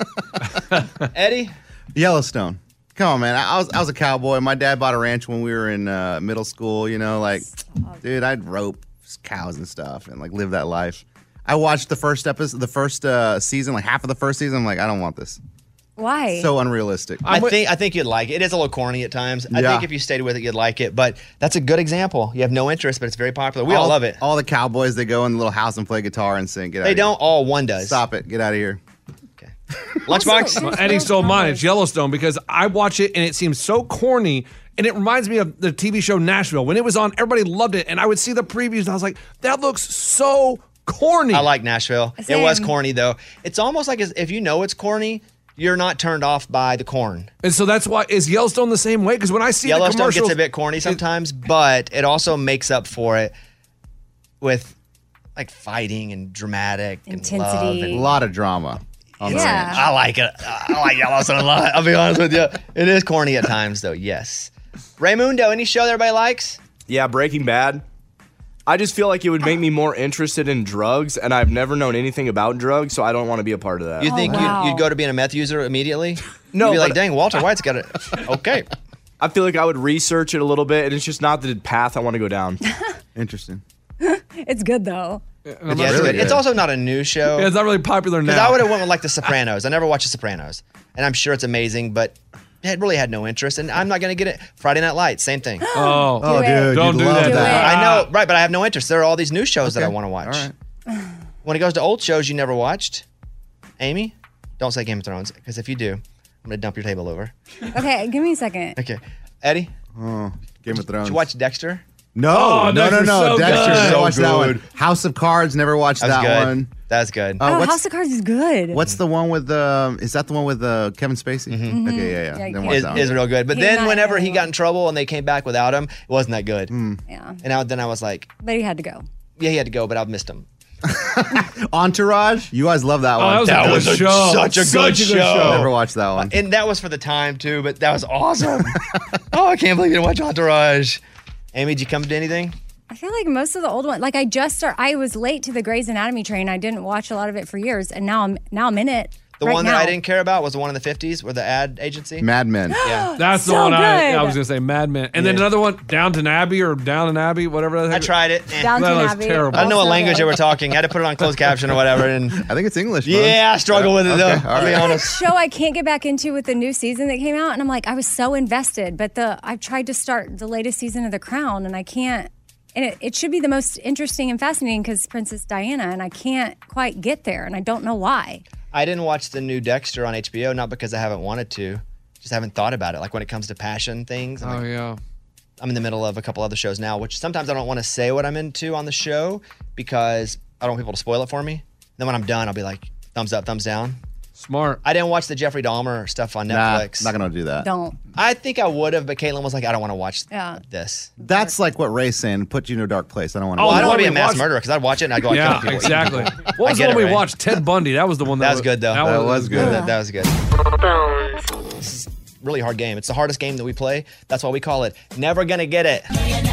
Speaker 1: Eddie?
Speaker 4: Yellowstone. Come on, man. I was I was a cowboy. My dad bought a ranch when we were in uh, middle school. You know, like, dude, I'd rope cows and stuff and like live that life. I watched the first episode, the first uh, season, like half of the first season. I'm like, I don't want this.
Speaker 5: Why?
Speaker 4: So unrealistic.
Speaker 1: I think I think you'd like it. It is a little corny at times. I
Speaker 4: Yeah.
Speaker 1: think if you stayed with it, you'd like it. But that's a good example. You have no interest, but it's very popular. We all, love it.
Speaker 4: All the cowboys, they go in the little house and play guitar and sing. Get out
Speaker 1: They
Speaker 4: of here.
Speaker 1: don't all. One does.
Speaker 4: Stop it. Get out of here.
Speaker 1: Lunchbox.
Speaker 5: Also,
Speaker 6: Eddie stole mine. It's Yellowstone because I watch it and it seems so corny. And it reminds me of the T V show Nashville. When it was on, everybody loved it. And I would see the previews and I was like, that looks so corny.
Speaker 1: I like Nashville. It was
Speaker 5: Same.
Speaker 1: corny though. It's almost like as if you know it's corny, you're not turned off by the corn.
Speaker 6: And so that's why, is Yellowstone the same way? Because when I see the
Speaker 1: Yellowstone
Speaker 6: commercials.
Speaker 1: gets a bit corny sometimes, but it also makes up for it with like fighting and dramatic and love.
Speaker 5: Intensity.
Speaker 1: And
Speaker 4: A lot of drama. On the
Speaker 5: Yeah.
Speaker 4: ranch.
Speaker 1: I like it. I like Yellowstone a lot. I'll be honest with you. It is corny at times, though. Yes. Raymundo, any show that everybody likes?
Speaker 8: Yeah, Breaking Bad. I just feel like it would make me more interested in drugs, and I've never known anything about drugs, so I don't want to be a part of that.
Speaker 1: You think
Speaker 5: wow.
Speaker 1: you'd, you'd go to being a meth user immediately?
Speaker 8: No,
Speaker 1: You'd be like,
Speaker 8: but-
Speaker 1: dang, Walter White's got it. Okay.
Speaker 8: I feel like I would research it a little bit, and it's just not the path I want to go down.
Speaker 4: Interesting.
Speaker 5: It's good though.
Speaker 1: Yeah, it's,
Speaker 4: really
Speaker 1: good. It's
Speaker 4: good.
Speaker 1: also not a new show.
Speaker 6: Yeah, it's not really popular
Speaker 1: Because
Speaker 6: now.
Speaker 1: I would have went with like The Sopranos. I never watched The Sopranos, and I'm sure it's amazing, but it really had no interest. And I'm not going to get it. Friday Night Lights, same thing.
Speaker 6: Oh,
Speaker 4: Oh,
Speaker 5: it.
Speaker 4: dude.
Speaker 6: Don't
Speaker 4: you'd
Speaker 6: do
Speaker 4: love
Speaker 6: that.
Speaker 5: Do
Speaker 4: that.
Speaker 5: it.
Speaker 1: I know, right? But I have no interest. There are all these new shows that I
Speaker 4: Okay.
Speaker 1: want to watch.
Speaker 4: All right.
Speaker 1: When it goes to old shows you never watched, Amy, don't say Game of Thrones because if you do, I'm going to dump your table over.
Speaker 5: Okay, give me a second.
Speaker 1: Okay, Eddie,
Speaker 4: Oh, Game of Thrones.
Speaker 1: did you watch Dexter?
Speaker 4: No,
Speaker 6: Oh,
Speaker 4: no, no,
Speaker 6: Dexter's
Speaker 4: no.
Speaker 6: so
Speaker 4: Dexter.
Speaker 6: good.
Speaker 4: Never
Speaker 1: So
Speaker 4: watched that one.
Speaker 1: good.
Speaker 4: House of Cards. Never watched
Speaker 1: That was
Speaker 4: that
Speaker 1: good.
Speaker 4: one.
Speaker 1: That was good.
Speaker 4: Uh,
Speaker 5: Oh,
Speaker 4: what's
Speaker 5: House of Cards is good.
Speaker 4: what's the one with um? Is that the one with uh, Kevin Spacey?
Speaker 1: Mm-hmm.
Speaker 4: Okay, yeah, yeah.
Speaker 5: Yeah,
Speaker 4: Didn't
Speaker 5: yeah.
Speaker 4: watch
Speaker 1: is,
Speaker 4: that one.
Speaker 1: is real good. But
Speaker 5: He's
Speaker 1: then
Speaker 5: not
Speaker 1: whenever he
Speaker 5: anyone.
Speaker 1: got in trouble and they came back without him, it wasn't that good.
Speaker 5: Yeah,
Speaker 1: And now, then I was like,
Speaker 5: but he had to go.
Speaker 1: yeah, he had to go, but I've missed him.
Speaker 4: Entourage. You guys love that
Speaker 6: Oh,
Speaker 4: one.
Speaker 6: that was a
Speaker 1: That
Speaker 6: good
Speaker 1: was a-
Speaker 6: show.
Speaker 1: such a good show.
Speaker 4: Never watched that one.
Speaker 1: And that was for the time too, but that was awesome. Oh, I can't believe you didn't watch Entourage. Amy, did you come to anything?
Speaker 5: I feel like most of the old ones, like I just start. I was late to the Grey's Anatomy train. I didn't watch a lot of it for years, and now I'm now I'm in it.
Speaker 1: The
Speaker 5: right
Speaker 1: one
Speaker 5: now.
Speaker 1: that I didn't care about was the one in the fifties with the ad agency.
Speaker 4: Mad Men.
Speaker 1: Yeah.
Speaker 6: That's the
Speaker 5: So
Speaker 6: one I,
Speaker 5: good.
Speaker 6: I was going to say, Mad Men. And then
Speaker 1: Yeah.
Speaker 6: another one, Downton Abbey or Down and Abbey, whatever.
Speaker 1: I tried it. Eh.
Speaker 5: Downton
Speaker 6: That was
Speaker 5: Abbey.
Speaker 6: terrible.
Speaker 1: I don't know what
Speaker 5: Also
Speaker 1: language
Speaker 5: good.
Speaker 1: they were talking. I had to put it on closed caption or whatever. And
Speaker 4: I think it's English. Bro.
Speaker 1: yeah, I struggle with it though.
Speaker 4: Okay, all
Speaker 1: I'll be
Speaker 4: right.
Speaker 1: honest.
Speaker 5: Show I can't get back into with the new season that came out, and I'm like, I was so invested, but the I've tried to start the latest season of The Crown, and I can't. And it, it should be the most interesting and fascinating because Princess Diana, and I can't quite get there, and I don't know why.
Speaker 1: I didn't watch the new Dexter on H B O, not because I haven't wanted to, just haven't thought about it. Like when it comes to passion things, I'm,
Speaker 6: Oh,
Speaker 1: like,
Speaker 6: yeah.
Speaker 1: I'm in the middle of a couple other shows now, which sometimes I don't want to say what I'm into on the show because I don't want people to spoil it for me. Then when I'm done, I'll be like, thumbs up, thumbs down.
Speaker 6: Smart.
Speaker 1: I didn't watch the Jeffrey Dahmer stuff on
Speaker 4: Nah,
Speaker 1: Netflix.
Speaker 4: not gonna do that.
Speaker 5: Don't.
Speaker 1: I think I would have, but Caitlin was like, I don't want to watch
Speaker 5: Yeah.
Speaker 1: this.
Speaker 4: That's like what Ray's saying. Put you in a dark place. I don't want to.
Speaker 6: Oh,
Speaker 1: Well, I don't
Speaker 6: the
Speaker 1: want to
Speaker 6: one
Speaker 1: be a
Speaker 6: we
Speaker 1: mass
Speaker 6: watched-
Speaker 1: murderer because I'd watch it and I'd go, I
Speaker 6: Yeah,
Speaker 1: kill people.
Speaker 6: exactly. What was the
Speaker 1: get
Speaker 6: one
Speaker 1: it,
Speaker 6: we
Speaker 1: Ray.
Speaker 6: watched? Ted Bundy. That was the one that,
Speaker 1: That was good, though.
Speaker 6: That,
Speaker 4: That
Speaker 6: was,
Speaker 4: was good.
Speaker 1: That, that was good. This is a really hard game. It's the hardest game that we play. That's why we call it Never Gonna Get It.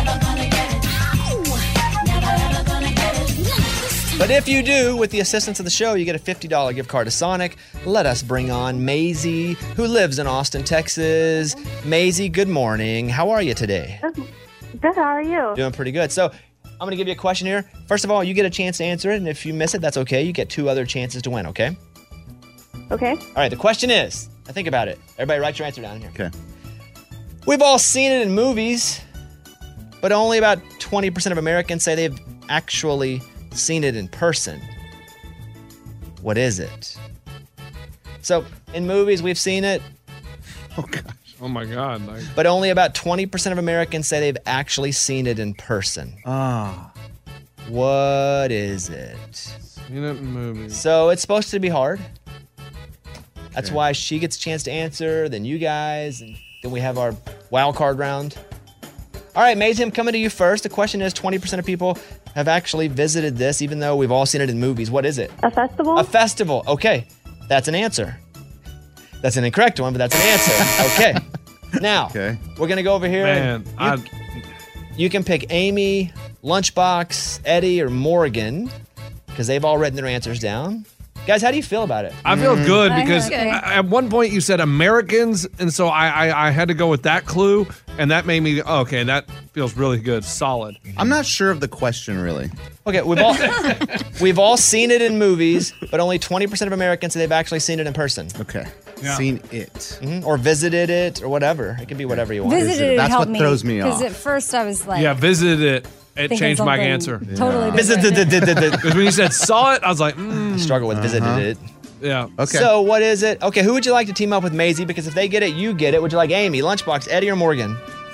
Speaker 1: But if you do, with the assistance of the show, you get a fifty dollars gift card to Sonic. Let us bring on Maisie, who lives in Austin, Texas. Maisie, good morning. How are you today?
Speaker 11: Good, how are you?
Speaker 1: Doing pretty good. So I'm going to give you a question here. First of all, you get a chance to answer it, and if you miss it, that's okay. You get two other chances to win, okay?
Speaker 11: Okay.
Speaker 1: All right, the question is, now think about it. Everybody write your answer down here.
Speaker 4: Okay.
Speaker 1: We've all seen it in movies, but only about twenty percent of Americans say they've actually seen it in person. What is it? So, in movies, we've seen it.
Speaker 4: Oh, gosh.
Speaker 6: Oh, my God. Like,
Speaker 1: But only about twenty percent of Americans say they've actually seen it in person.
Speaker 4: Ah.
Speaker 1: What is it?
Speaker 6: seen it in movies.
Speaker 1: So, it's supposed to be hard. That's
Speaker 4: Okay.
Speaker 1: why she gets a chance to answer, then you guys, and then we have our wild card round. All right, Maisie, I'm coming to you first. The question is, twenty percent of people have actually visited this, even though we've all seen it in movies. What is it?
Speaker 11: A festival?
Speaker 1: A festival. Okay, that's an answer. That's an incorrect one, but that's an answer. Okay. Now,
Speaker 4: Okay.
Speaker 1: we're going to go over here.
Speaker 6: Man,
Speaker 1: you,
Speaker 6: I,
Speaker 1: you can pick Amy, Lunchbox, Eddie, or Morgan, because they've all written their answers down. Guys, how do you feel about it?
Speaker 6: I feel good
Speaker 5: I
Speaker 6: because
Speaker 5: feel good.
Speaker 6: a- at one point you said Americans, and so I, I, I had to go with that clue, and that made me, okay, that feels really good. Solid.
Speaker 4: I'm not sure of the question, really.
Speaker 1: Okay, we've all we've all seen it in movies, but only twenty percent of Americans say they've actually seen it in person.
Speaker 4: Okay.
Speaker 6: Yeah.
Speaker 4: Seen it.
Speaker 1: Mhm, or visited it, or whatever. It could be whatever you want.
Speaker 5: Visited it
Speaker 4: That's
Speaker 5: helped
Speaker 4: what
Speaker 5: me.
Speaker 4: throws me
Speaker 5: Because
Speaker 4: off.
Speaker 5: at first I was like,
Speaker 6: Yeah, visited it. It
Speaker 5: thinking
Speaker 6: changed my
Speaker 5: something
Speaker 6: answer.
Speaker 5: Totally
Speaker 1: Visited
Speaker 5: different.
Speaker 1: it.
Speaker 6: Because when you said saw it, I was like, mm,
Speaker 1: Struggle with visited
Speaker 4: Uh-huh.
Speaker 1: it.
Speaker 6: yeah.
Speaker 4: Okay.
Speaker 1: So what is it? Okay, who would you like to team up with, Maisie? Because if they get it, you get it. Would you like Amy, Lunchbox, Eddie, or Morgan?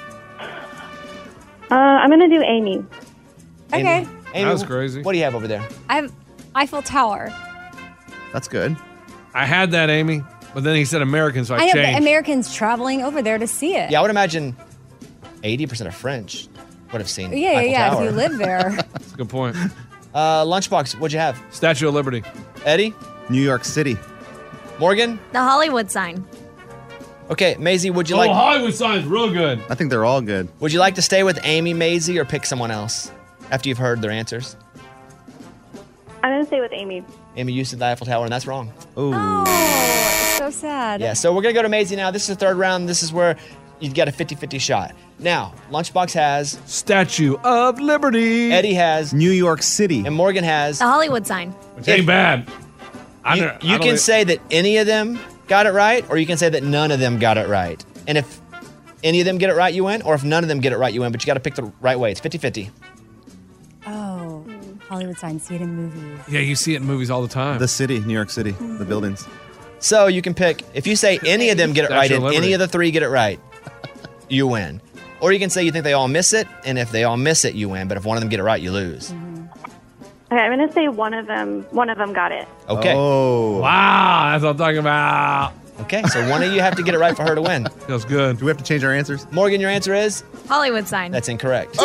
Speaker 11: Uh, I'm going to do Amy.
Speaker 5: Okay.
Speaker 1: Amy, Amy,
Speaker 6: That was crazy.
Speaker 1: What do you have over there?
Speaker 5: I have Eiffel Tower.
Speaker 4: That's good.
Speaker 6: I had that, Amy, but then he said American, so I,
Speaker 5: I know, but
Speaker 6: changed.
Speaker 5: Americans traveling over there to see it.
Speaker 1: Yeah, I would imagine eighty percent of French would have seen
Speaker 5: Yeah, yeah,
Speaker 1: Eiffel
Speaker 5: yeah.
Speaker 1: Tower.
Speaker 5: If you live there.
Speaker 6: That's a good point.
Speaker 1: Uh, Lunchbox, what'd you have?
Speaker 6: Statue of Liberty.
Speaker 1: Eddie?
Speaker 4: New York City.
Speaker 1: Morgan?
Speaker 12: The Hollywood sign.
Speaker 1: Okay, Maisie, would you
Speaker 6: Oh,
Speaker 1: like
Speaker 6: Hollywood sign's real good.
Speaker 4: I think they're all good.
Speaker 1: would you like to stay with Amy, Maisie, or pick someone else after you've heard their answers?
Speaker 11: I'm going to stay with Amy.
Speaker 1: Amy, you said the Eiffel Tower, and that's wrong.
Speaker 4: Ooh.
Speaker 5: Oh, so sad.
Speaker 1: Yeah, so we're going to go to Maisie now. This is the third round. This is where you get a fifty-fifty shot. Now, Lunchbox has,
Speaker 6: Statue of Liberty.
Speaker 1: Eddie has,
Speaker 4: New York City.
Speaker 1: and Morgan has.
Speaker 12: The Hollywood sign.
Speaker 6: Which ain't bad. I
Speaker 1: You,
Speaker 6: don't- I
Speaker 1: you
Speaker 6: don't
Speaker 1: can
Speaker 6: even-
Speaker 1: say that any of them got it right, or you can say that none of them got it right. And if any of them get it right, you win, or if none of them get it right, you win, but you got to pick the right way. It's fifty-fifty.
Speaker 5: Oh, Hollywood sign. See it in movies.
Speaker 6: Yeah, you see it in movies all the time.
Speaker 4: The city, New York City, the buildings.
Speaker 1: So you can pick, if you say any of them get it
Speaker 6: Statue
Speaker 1: right
Speaker 6: of
Speaker 1: and
Speaker 6: Liberty.
Speaker 1: any of the three get it right, you win. Or you can say you think they all miss it, and if they all miss it, you win. But if one of them get it right, you lose.
Speaker 11: Okay, I'm going to say one of them. One of them got it.
Speaker 1: Okay.
Speaker 4: Oh.
Speaker 6: Wow, that's what I'm talking about.
Speaker 1: Okay, so one of you have to get it right for her to win.
Speaker 6: Feels good.
Speaker 4: Do we have to change our answers?
Speaker 1: Morgan, your answer is?
Speaker 12: Hollywood sign.
Speaker 1: That's incorrect.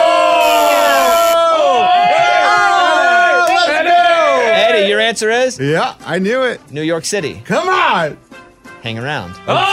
Speaker 1: Eddie, your answer is?
Speaker 4: Yeah, I knew it.
Speaker 1: New York City.
Speaker 4: Come on.
Speaker 1: Hang around.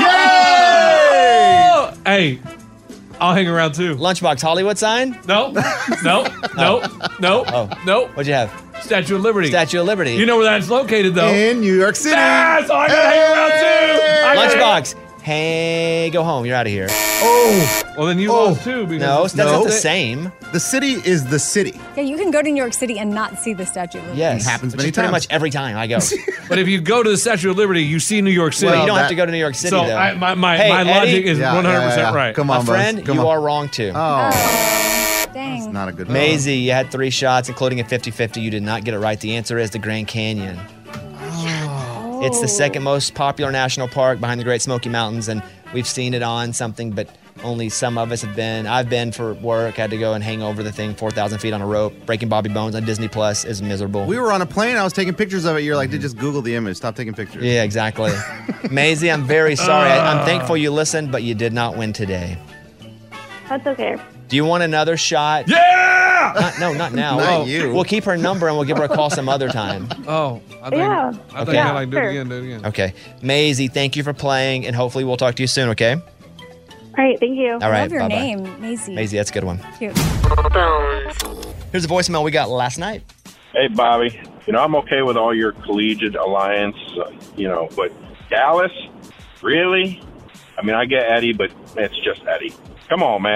Speaker 6: Oh! Hey, I'll hang around too.
Speaker 1: Lunchbox Hollywood sign?
Speaker 6: No, no, no, no,
Speaker 1: Oh.
Speaker 6: no.
Speaker 1: What'd you have?
Speaker 6: Statue of Liberty.
Speaker 1: Statue of Liberty.
Speaker 6: You know where that's located, though.
Speaker 4: In New York City.
Speaker 6: Ah, so I gotta hang around too. I gotta-
Speaker 1: Lunchbox. Hey, go home. You're out of here.
Speaker 4: Oh.
Speaker 6: Well, then you
Speaker 4: Oh.
Speaker 6: lost too. Because
Speaker 1: No, that's
Speaker 4: No.
Speaker 1: not the same.
Speaker 4: The city is the city.
Speaker 5: Yeah, you can go to New York City and not see the Statue of Liberty.
Speaker 1: Yes.
Speaker 4: It happens
Speaker 1: which
Speaker 4: many
Speaker 1: is pretty
Speaker 4: times.
Speaker 1: much every time I go.
Speaker 6: But if you go to the Statue of Liberty, you see New York City.
Speaker 1: Well, you don't
Speaker 4: that-
Speaker 1: have to go to New York City,
Speaker 6: so
Speaker 1: though.
Speaker 6: I, my my,
Speaker 1: Hey,
Speaker 6: my
Speaker 1: Eddie?
Speaker 6: logic is
Speaker 4: Yeah,
Speaker 6: one hundred percent
Speaker 4: yeah, yeah.
Speaker 6: right.
Speaker 4: Come
Speaker 1: My
Speaker 4: on,
Speaker 1: friend,
Speaker 4: buzz. Come
Speaker 1: you
Speaker 4: on.
Speaker 1: are wrong, too.
Speaker 4: Oh,
Speaker 5: Dang.
Speaker 4: not a good one.
Speaker 1: Maisie, you had three shots, including a fifty-fifty. You did not get it right. The answer is the Grand Canyon. It's the second most popular national park behind the Great Smoky Mountains, and we've seen it on something, but only some of us have been. I've been for work, had to go and hang over the thing four thousand feet on a rope. Breaking Bobby Bones on Disney Plus is miserable.
Speaker 4: We were on a plane. I was taking pictures of it. You're like, dude, just Google the image. Stop taking pictures.
Speaker 1: Yeah, exactly. Maisie, I'm very sorry. I, I'm thankful you listened, but you did not win today.
Speaker 11: That's okay.
Speaker 1: Do you want another shot?
Speaker 6: Yeah!
Speaker 1: Not, no, not now.
Speaker 4: Not
Speaker 1: Oh,
Speaker 4: you.
Speaker 1: We'll keep her number and we'll give her a call some other time.
Speaker 6: Oh, I think,
Speaker 11: Yeah.
Speaker 6: I think
Speaker 1: Okay.
Speaker 6: I like do
Speaker 11: Sure.
Speaker 6: it again, do it again.
Speaker 1: Okay. Maisie, thank you for playing, and hopefully we'll talk to you soon, okay?
Speaker 11: All right, thank you.
Speaker 1: All right,
Speaker 5: Love your
Speaker 1: bye-bye.
Speaker 5: name, Maisie.
Speaker 1: Maisie, that's a good one.
Speaker 5: Cute.
Speaker 1: Here's a voicemail we got last night.
Speaker 13: Hey, Bobby. You know, I'm okay with all your collegiate alliance, uh, you know, but Dallas, really? I mean, I get Eddie, but it's just Eddie. Come on, man.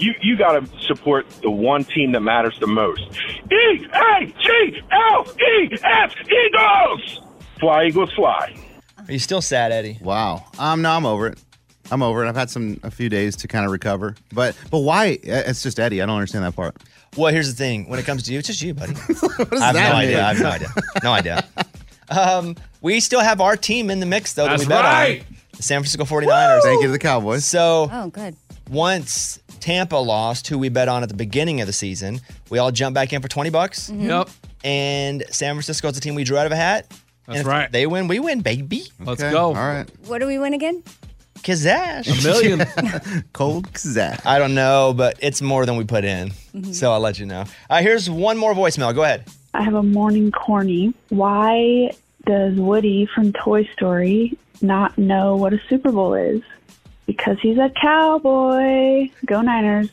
Speaker 13: you, you got to support the one team that matters the most. E A G L E S, Eagles! Fly, Eagles, fly.
Speaker 1: Are you still sad, Eddie?
Speaker 4: Wow. Um, no, I'm over it. I'm over it. I've had some a few days to kind of recover. But but why? It's just Eddie. I don't understand that part.
Speaker 1: Well, here's the thing. When it comes to you, it's just you, buddy.
Speaker 4: What does
Speaker 1: I have
Speaker 4: that
Speaker 1: no
Speaker 4: mean?
Speaker 1: idea. I have no idea. No idea. Um, we still have our team in the mix, though.
Speaker 6: That's
Speaker 1: that we bet
Speaker 6: right.
Speaker 1: on. The San Francisco forty-niners.
Speaker 4: Thank you to the Cowboys.
Speaker 1: So
Speaker 5: Oh, good.
Speaker 1: once Tampa lost, who we bet on at the beginning of the season, we all jumped back in for twenty bucks.
Speaker 5: Mm-hmm.
Speaker 6: Yep.
Speaker 1: And San Francisco is the team we drew out of a hat.
Speaker 6: That's
Speaker 1: and if
Speaker 6: right.
Speaker 1: They win, we win, baby.
Speaker 6: Let's
Speaker 4: Okay,
Speaker 6: go.
Speaker 4: All right.
Speaker 5: What do we win again?
Speaker 1: Kazash.
Speaker 6: A million.
Speaker 4: Cold Kazak.
Speaker 1: I don't know, but it's more than we put in.
Speaker 5: Mm-hmm.
Speaker 1: So I'll let you know. All right, here's one more voicemail. Go ahead.
Speaker 11: I have a morning corny. Why does Woody from Toy Story not know what a Super Bowl is? Because he's a cowboy. Go Niners.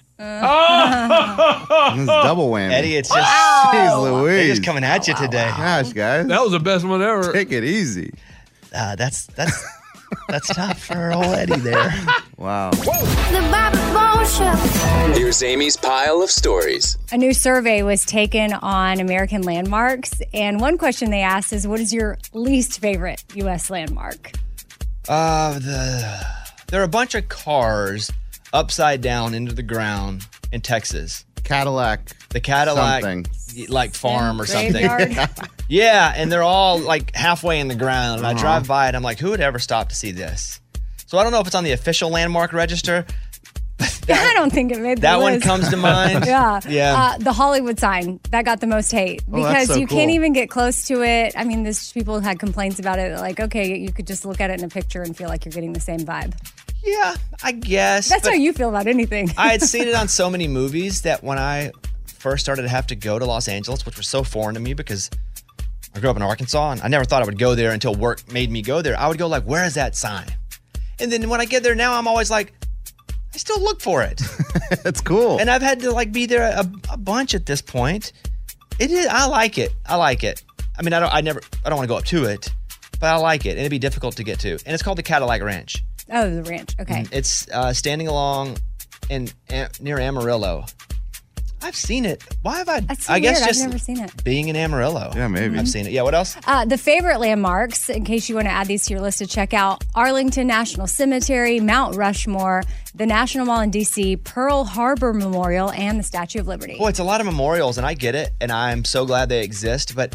Speaker 4: This is double whammy.
Speaker 1: Eddie, it's just,
Speaker 4: Jeez Louise.
Speaker 1: they're just coming at you today.
Speaker 4: Gosh, guys.
Speaker 6: That was the best one ever.
Speaker 4: Take it easy.
Speaker 1: Uh, that's that's that's tough for old Eddie there.
Speaker 4: Wow.
Speaker 3: The Bobby Bones Show.
Speaker 9: Here's Amy's pile of stories.
Speaker 5: A new survey was taken on American landmarks, and one question they asked is, what is your least favorite U S landmark?
Speaker 1: Uh, the there are a bunch of cars upside down into the ground in Texas.
Speaker 4: Cadillac.
Speaker 1: The Cadillac,
Speaker 4: Something.
Speaker 1: like farm or something.
Speaker 5: Graveyard?
Speaker 1: Yeah, and they're all like halfway in the ground. And I
Speaker 4: Uh-huh.
Speaker 1: drive by it, I'm like, who would ever stop to see this? So I don't know if it's on the official landmark register.
Speaker 5: I don't think it made the
Speaker 1: That one
Speaker 5: list.
Speaker 1: comes to mind.
Speaker 5: Yeah.
Speaker 1: Yeah.
Speaker 5: Uh, the Hollywood sign, that got the most hate
Speaker 4: Oh, that's
Speaker 5: because
Speaker 4: so
Speaker 5: you can't
Speaker 4: cool.
Speaker 5: even get close to it. I mean, this people had complaints about it. Like, okay, you could just look at it in a picture and feel like you're getting the same vibe.
Speaker 1: Yeah, I guess.
Speaker 5: That's
Speaker 1: but
Speaker 5: how you feel about anything.
Speaker 1: I had seen it on so many movies that when I first started to have to go to Los Angeles, which was so foreign to me because I grew up in Arkansas and I never thought I would go there until work made me go there. I would go like, where is that sign? And then when I get there now, I'm always like, I still look for it.
Speaker 4: That's cool.
Speaker 1: And I've had to like be there a, a bunch at this point. It is. I like it. I like it. I mean, I don't. I never. I don't want to go up to it, but I like it. And it'd be difficult to get to. And it's called the Cadillac Ranch.
Speaker 5: Oh, the ranch. Okay.
Speaker 1: It's uh, standing along in uh, near Amarillo. I've seen it. Why have I?
Speaker 5: That's so
Speaker 1: I guess
Speaker 5: weird.
Speaker 1: just
Speaker 5: I've never seen it.
Speaker 1: being in Amarillo.
Speaker 4: Yeah, maybe.
Speaker 1: I've seen it. Yeah. What else?
Speaker 5: Uh, the favorite landmarks, in case you want to add these to your list to check out, Arlington National Cemetery, Mount Rushmore, the National Mall in D C, Pearl Harbor Memorial, and the Statue of Liberty.
Speaker 1: Boy, it's a lot of memorials, and I get it, and I'm so glad they exist. But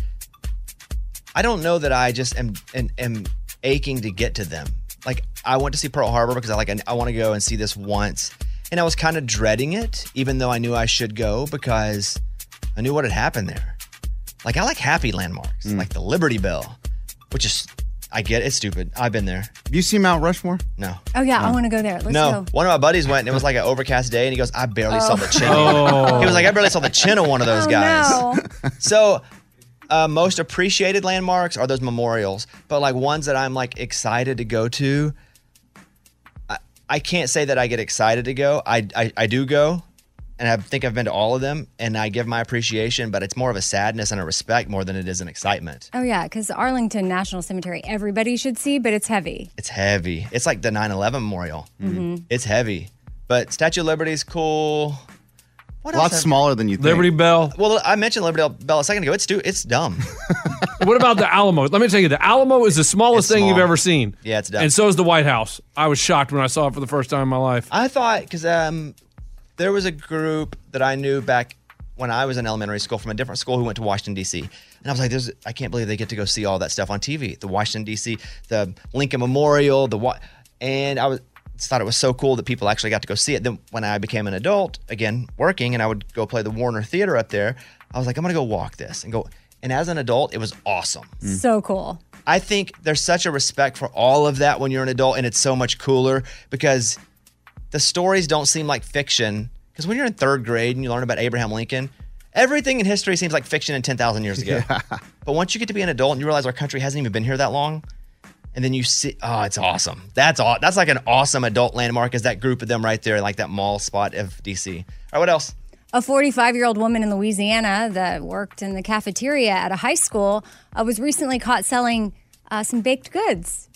Speaker 1: I don't know that I just am am, am aching to get to them. Like I went to see Pearl Harbor because I like I, I want to go and see this once, and I was kind of dreading it, even though I knew I should go because I knew what had happened there. Like I like happy landmarks, like the Liberty Bell, which is I get it, it's stupid. I've been there.
Speaker 4: Have you seen Mount Rushmore?
Speaker 1: No.
Speaker 5: Oh, yeah, I want to go there. Let's
Speaker 1: no,
Speaker 5: go.
Speaker 1: one of my buddies went and it was like an overcast day and he goes, I barely saw
Speaker 5: Oh.
Speaker 1: the chin.
Speaker 6: Oh.
Speaker 1: He was like, I barely saw the chin of one of those
Speaker 5: Oh,
Speaker 1: guys.
Speaker 5: no.
Speaker 1: So uh, most appreciated landmarks are those memorials, but like ones that I'm like excited to go to, I, I can't say that I get excited to go. I, I, I do go and I think I've been to all of them and I give my appreciation, but it's more of a sadness and a respect more than it is an excitement.
Speaker 5: Oh, yeah, because Arlington National Cemetery, everybody should see, but it's heavy.
Speaker 1: It's heavy. It's like the nine eleven memorial.
Speaker 5: Mhm.
Speaker 1: It's heavy. But Statue of Liberty is cool. What
Speaker 4: a lot
Speaker 1: else have-
Speaker 4: smaller than you think.
Speaker 6: Liberty Bell.
Speaker 1: Well, I mentioned Liberty Bell a second ago. It's stu- It's dumb.
Speaker 6: What about the Alamo? Let me tell you, the Alamo is the smallest
Speaker 1: It's
Speaker 6: thing you've
Speaker 1: small.
Speaker 6: ever seen.
Speaker 1: Yeah, it's dumb.
Speaker 6: And so is the White House. I was shocked when I saw it for the first time in my life.
Speaker 1: I thought because um, there was a group that I knew back when I was in elementary school from a different school who went to Washington, D C. And I was like, "There's, I can't believe they get to go see all that stuff on T V. The Washington, D C, the Lincoln Memorial, the what?" And I was just thought it was so cool that people actually got to go see it. Then when I became an adult, again working, and I would go play the Warner Theater up there, I was like, "I'm gonna go walk this and go." And as an adult, it was awesome.
Speaker 5: So cool.
Speaker 1: I think there's such a respect for all of that when you're an adult, and it's so much cooler because the stories don't seem like fiction. Because when you're in third grade and you learn about Abraham Lincoln, everything in history seems like fiction in ten thousand years ago. But once you get to be an adult and you realize our country hasn't even been here that long, and then you see, oh, it's awesome. That's aw- That's like an awesome adult landmark is that group of them right there, like that mall spot of D C. All right, what else?
Speaker 5: A forty-five-year-old woman in Louisiana that worked in the cafeteria at a high school uh, was recently caught selling uh, some baked goods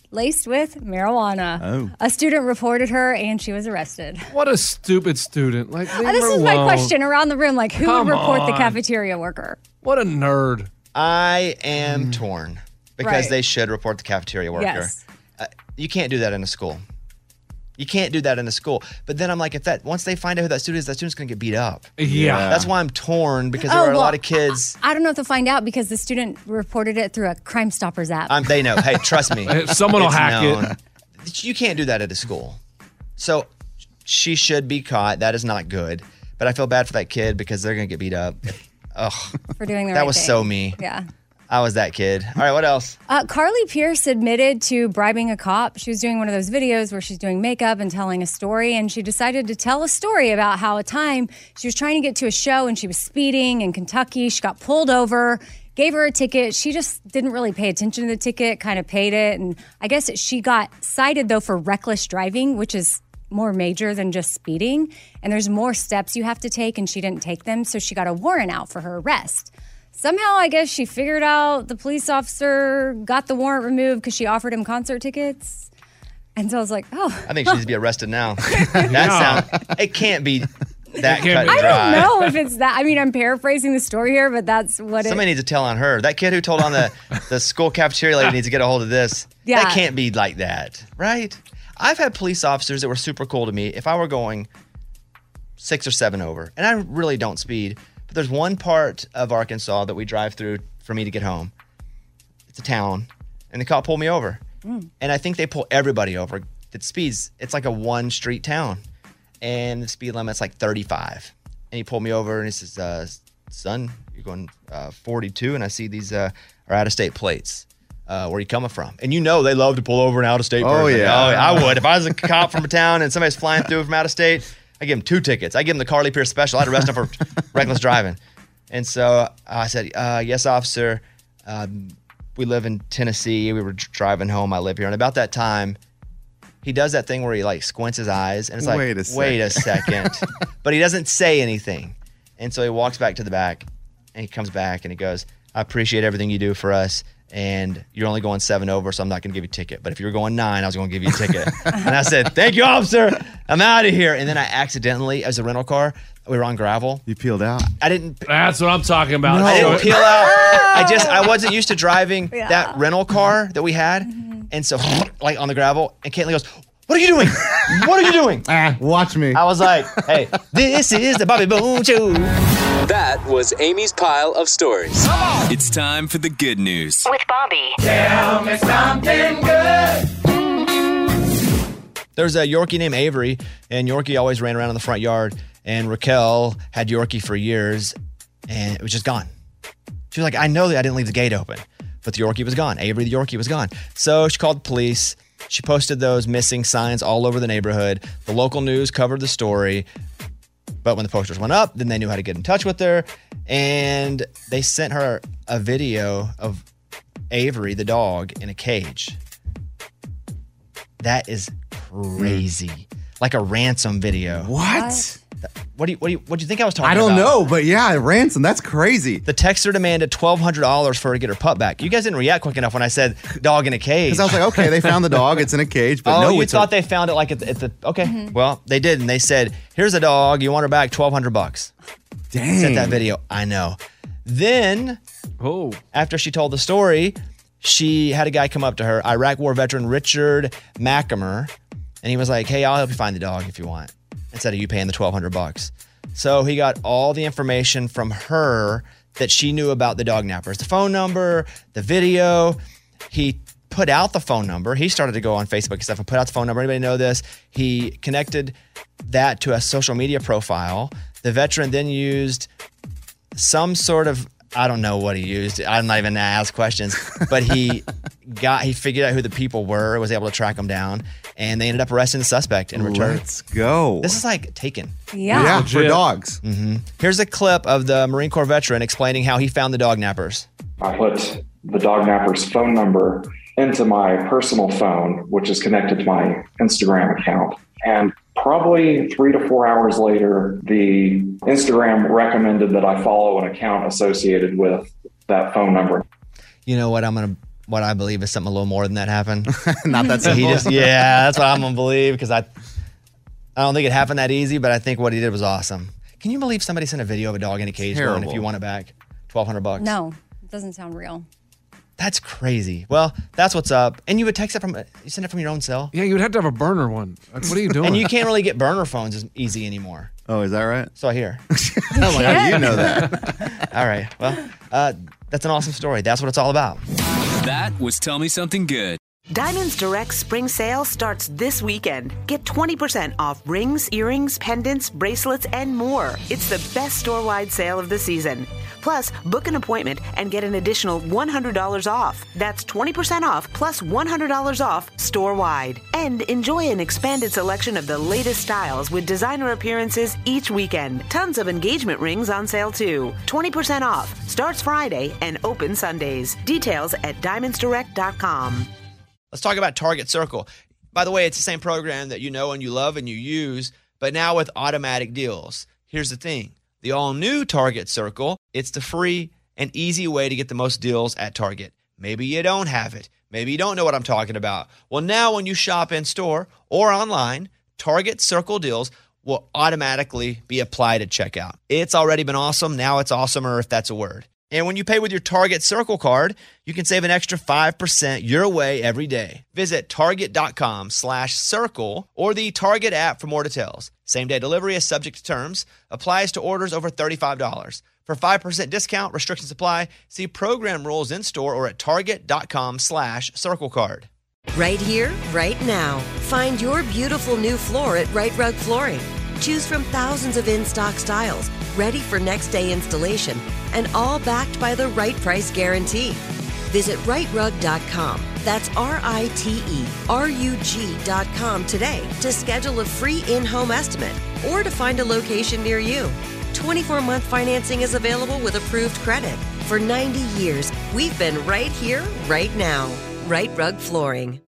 Speaker 5: laced with marijuana.
Speaker 4: Oh.
Speaker 5: A student reported her, and she was arrested.
Speaker 6: What a stupid student. Like, leave
Speaker 5: Uh, this
Speaker 6: her
Speaker 5: is my
Speaker 6: alone.
Speaker 5: question around the room. Like, who
Speaker 6: Come
Speaker 5: would report the
Speaker 6: on.
Speaker 5: cafeteria worker?
Speaker 6: What a nerd.
Speaker 1: I am torn because
Speaker 5: Right.
Speaker 1: they should report the cafeteria worker.
Speaker 5: Yes.
Speaker 1: Uh, you can't do that in a school. You can't do that in a school. But then I'm like, if that once they find out who that student is, that student's going to get beat up.
Speaker 6: Yeah.
Speaker 1: That's why I'm torn because there
Speaker 5: Oh,
Speaker 1: are a
Speaker 5: well,
Speaker 1: lot of kids.
Speaker 5: I don't know if they'll find out because the student reported it through a Crime Stoppers app.
Speaker 1: Um, they know. Hey, trust me.
Speaker 6: Someone will
Speaker 1: It's
Speaker 6: hack
Speaker 1: known. You can't do that at a school. So she should be caught. That is not good. But I feel bad for that kid because they're going to get beat up. Ugh.
Speaker 5: for doing the
Speaker 1: That
Speaker 5: right
Speaker 1: was
Speaker 5: thing.
Speaker 1: so me.
Speaker 5: Yeah.
Speaker 1: I was that kid. All right, what else?
Speaker 5: Uh, Carly Pierce admitted to bribing a cop. She was doing one of those videos where she's doing makeup and telling a story, and she decided to tell a story about how a time she was trying to get to a show and she was speeding in Kentucky. She got pulled over, gave her a ticket. She just didn't really pay attention to the ticket, kind of paid it. And I guess she got cited, though, for reckless driving, which is more major than just speeding. And there's more steps you have to take, and she didn't take them. So she got a warrant out for her arrest. Somehow, I guess she figured out the police officer got the warrant removed because she offered him concert tickets. And so I was like, oh.
Speaker 1: I think she needs to be arrested now. That sound. It can't be that
Speaker 6: It can't
Speaker 1: cut
Speaker 6: be.
Speaker 1: and
Speaker 5: I don't
Speaker 1: dry.
Speaker 5: know if it's that. I mean, I'm paraphrasing the story here, but that's what it
Speaker 1: Somebody needs to tell on her. That kid who told on the, the school cafeteria lady needs to get a hold of this.
Speaker 5: Yeah.
Speaker 1: That can't be like that, right? I've had police officers that were super cool to me. If I were going six or seven over, and I really don't speed, but there's one part of Arkansas that we drive through for me to get home. It's a town, and the cop pulled me over.
Speaker 5: Mm.
Speaker 1: And I think they pull everybody over that speeds. It's like a one street town, and the speed limit's like thirty-five. And he pulled me over, and he says, uh, son, you're going uh, forty-two, and I see these uh, are out-of-state plates. Uh, where you coming from? And you know they love to pull over an out-of-state
Speaker 4: Oh,
Speaker 1: person.
Speaker 4: yeah.
Speaker 1: Oh, I would. If I was a cop from a town and somebody's flying through from out of state, I give him two tickets. I give him the Carly Pierce special. I'd arrest him for reckless driving. And so I said, uh, yes, officer. Um, we live in Tennessee. We were dr- driving home. I live here. And about that time, he does that thing where he like squints his eyes. And it's like,
Speaker 4: Wait a
Speaker 1: wait a second. But he doesn't say anything. And so he walks back to the back and he comes back and he goes, I appreciate everything you do for us. And you're only going seven over, so I'm not going to give you a ticket. But if you were going nine, I was going to give you a ticket. And I said, thank you, officer. I'm out of here. And then I accidentally, as a rental car, we were on gravel.
Speaker 4: You peeled out.
Speaker 1: I didn't.
Speaker 6: That's what I'm talking about.
Speaker 1: I
Speaker 6: So
Speaker 1: didn't
Speaker 6: it-
Speaker 1: peel out. I just, I wasn't used to driving
Speaker 5: Yeah.
Speaker 1: that rental car that we had. And so, like on the gravel, and Caitlin goes, what are you doing? What are you doing?
Speaker 4: Ah, watch me.
Speaker 1: I was like, hey, this is the Bobby Boone Show.
Speaker 9: That was Amy's pile of stories. It's time for the good news.
Speaker 3: With Bobby.
Speaker 2: Tell me something good.
Speaker 1: There's a Yorkie named Avery, and Yorkie always ran around in the front yard. And Raquel had Yorkie for years, and it was just gone. She was like, I know that I didn't leave the gate open, but the Yorkie was gone. Avery, the Yorkie, was gone. So she called the police. She posted those missing signs all over the neighborhood. The local news covered the story. But when the posters went up, then they knew how to get in touch with her. And they sent her a video of Avery, the dog, in a cage. That is crazy. Like a ransom video.
Speaker 4: What?
Speaker 1: What do you what do you what do you think I was talking
Speaker 4: I
Speaker 1: about?
Speaker 4: don't know, but yeah, ransom. That's crazy.
Speaker 1: The texter demanded twelve hundred dollars for her to get her pup back. You guys didn't react quick enough when I said dog in a cage.
Speaker 4: Because I was like, okay, they found the dog. It's in a cage, but
Speaker 1: oh,
Speaker 4: no,
Speaker 1: you
Speaker 4: it's
Speaker 1: thought
Speaker 4: a,
Speaker 1: they found it like at the, at the okay. Well, they did, and they said, "Here's a dog. You want her back? Twelve hundred bucks."
Speaker 4: dang.
Speaker 1: Sent that video. I know. Then,
Speaker 6: oh,
Speaker 1: after she told the story, she had a guy come up to her, Iraq War veteran Richard McAmer, and he was like, "Hey, I'll help you find the dog if you want." Instead of you paying the twelve hundred bucks. So he got all the information from her that she knew about the dog nappers, the phone number, the video. He put out the phone number. He started to go on Facebook and stuff and put out the phone number. Anybody know this? He connected that to a social media profile. The veteran then used some sort of, I don't know what he used. I'm not even gonna ask questions, but he got, he figured out who the people were, was able to track them down, and they ended up arresting the suspect in return.
Speaker 4: Let's go.
Speaker 1: This is like Taken.
Speaker 5: Yeah.
Speaker 4: Yeah, for
Speaker 6: Legit.
Speaker 4: dogs.
Speaker 1: Mm-hmm. Here's a clip of the Marine Corps veteran explaining how he found the dog nappers.
Speaker 14: I put the dog napper's phone number into my personal phone, which is connected to my Instagram account. And probably three to four hours later, the Instagram recommended that I follow an account associated with that phone number.
Speaker 1: You know what? I'm going to what I believe is something a little more than that happened.
Speaker 4: Not that
Speaker 1: So he
Speaker 4: simple.
Speaker 1: just, yeah, that's what I'm gonna believe because I, I don't think it happened that easy, but I think what he did was awesome. Can you believe somebody sent a video of a dog in a cage going,
Speaker 4: Terrible.
Speaker 1: if you want it back, twelve hundred bucks?
Speaker 5: No, it doesn't sound real.
Speaker 1: That's crazy. Well, that's what's up. And you would text it from, you send it from your own cell.
Speaker 6: Yeah, you would have to have a burner one. Like, what are you doing?
Speaker 1: And you can't really get burner phones as easy anymore.
Speaker 4: Oh, is that right?
Speaker 1: So I hear.
Speaker 4: I'm like, how do you know that?
Speaker 1: All right. Well, uh, that's an awesome story. That's what it's all about.
Speaker 9: That was Tell Me Something Good.
Speaker 15: Diamonds Direct spring sale starts this weekend. Get twenty percent off rings, earrings, pendants, bracelets, and more. It's the best store-wide sale of the season. Plus, book an appointment and get an additional one hundred dollars off. That's twenty percent off plus one hundred dollars off store-wide. And enjoy an expanded selection of the latest styles with designer appearances each weekend. Tons of engagement rings on sale too. twenty percent off. Starts Friday and open Sundays. Details at diamonds direct dot com.
Speaker 1: Let's talk about Target Circle. By the way, it's the same program that you know and you love and you use, but now with automatic deals. Here's the thing. The all-new Target Circle, it's the free and easy way to get the most deals at Target. Maybe you don't have it. Maybe you don't know what I'm talking about. Well, now when you shop in-store or online, Target Circle deals will automatically be applied at checkout. It's already been awesome. Now it's awesomer if that's a word. And when you pay with your Target Circle card, you can save an extra five percent your way every day. Visit target.com slash circle or the Target app for more details. Same-day delivery is subject to terms. Applies to orders over thirty-five dollars. For five percent discount, restrictions apply. See program rules in-store or at target.com slash circle card.
Speaker 16: Right here, right now. Find your beautiful new floor at Right Rug Flooring. Choose from thousands of in-stock styles, ready for next day installation, and all backed by the right price guarantee. Visit right rug dot com. That's R I T E R U G dot com today to schedule a free in-home estimate or to find a location near you. twenty-four month financing is available with approved credit. For ninety years, we've been right here, right now. Right Rug Flooring.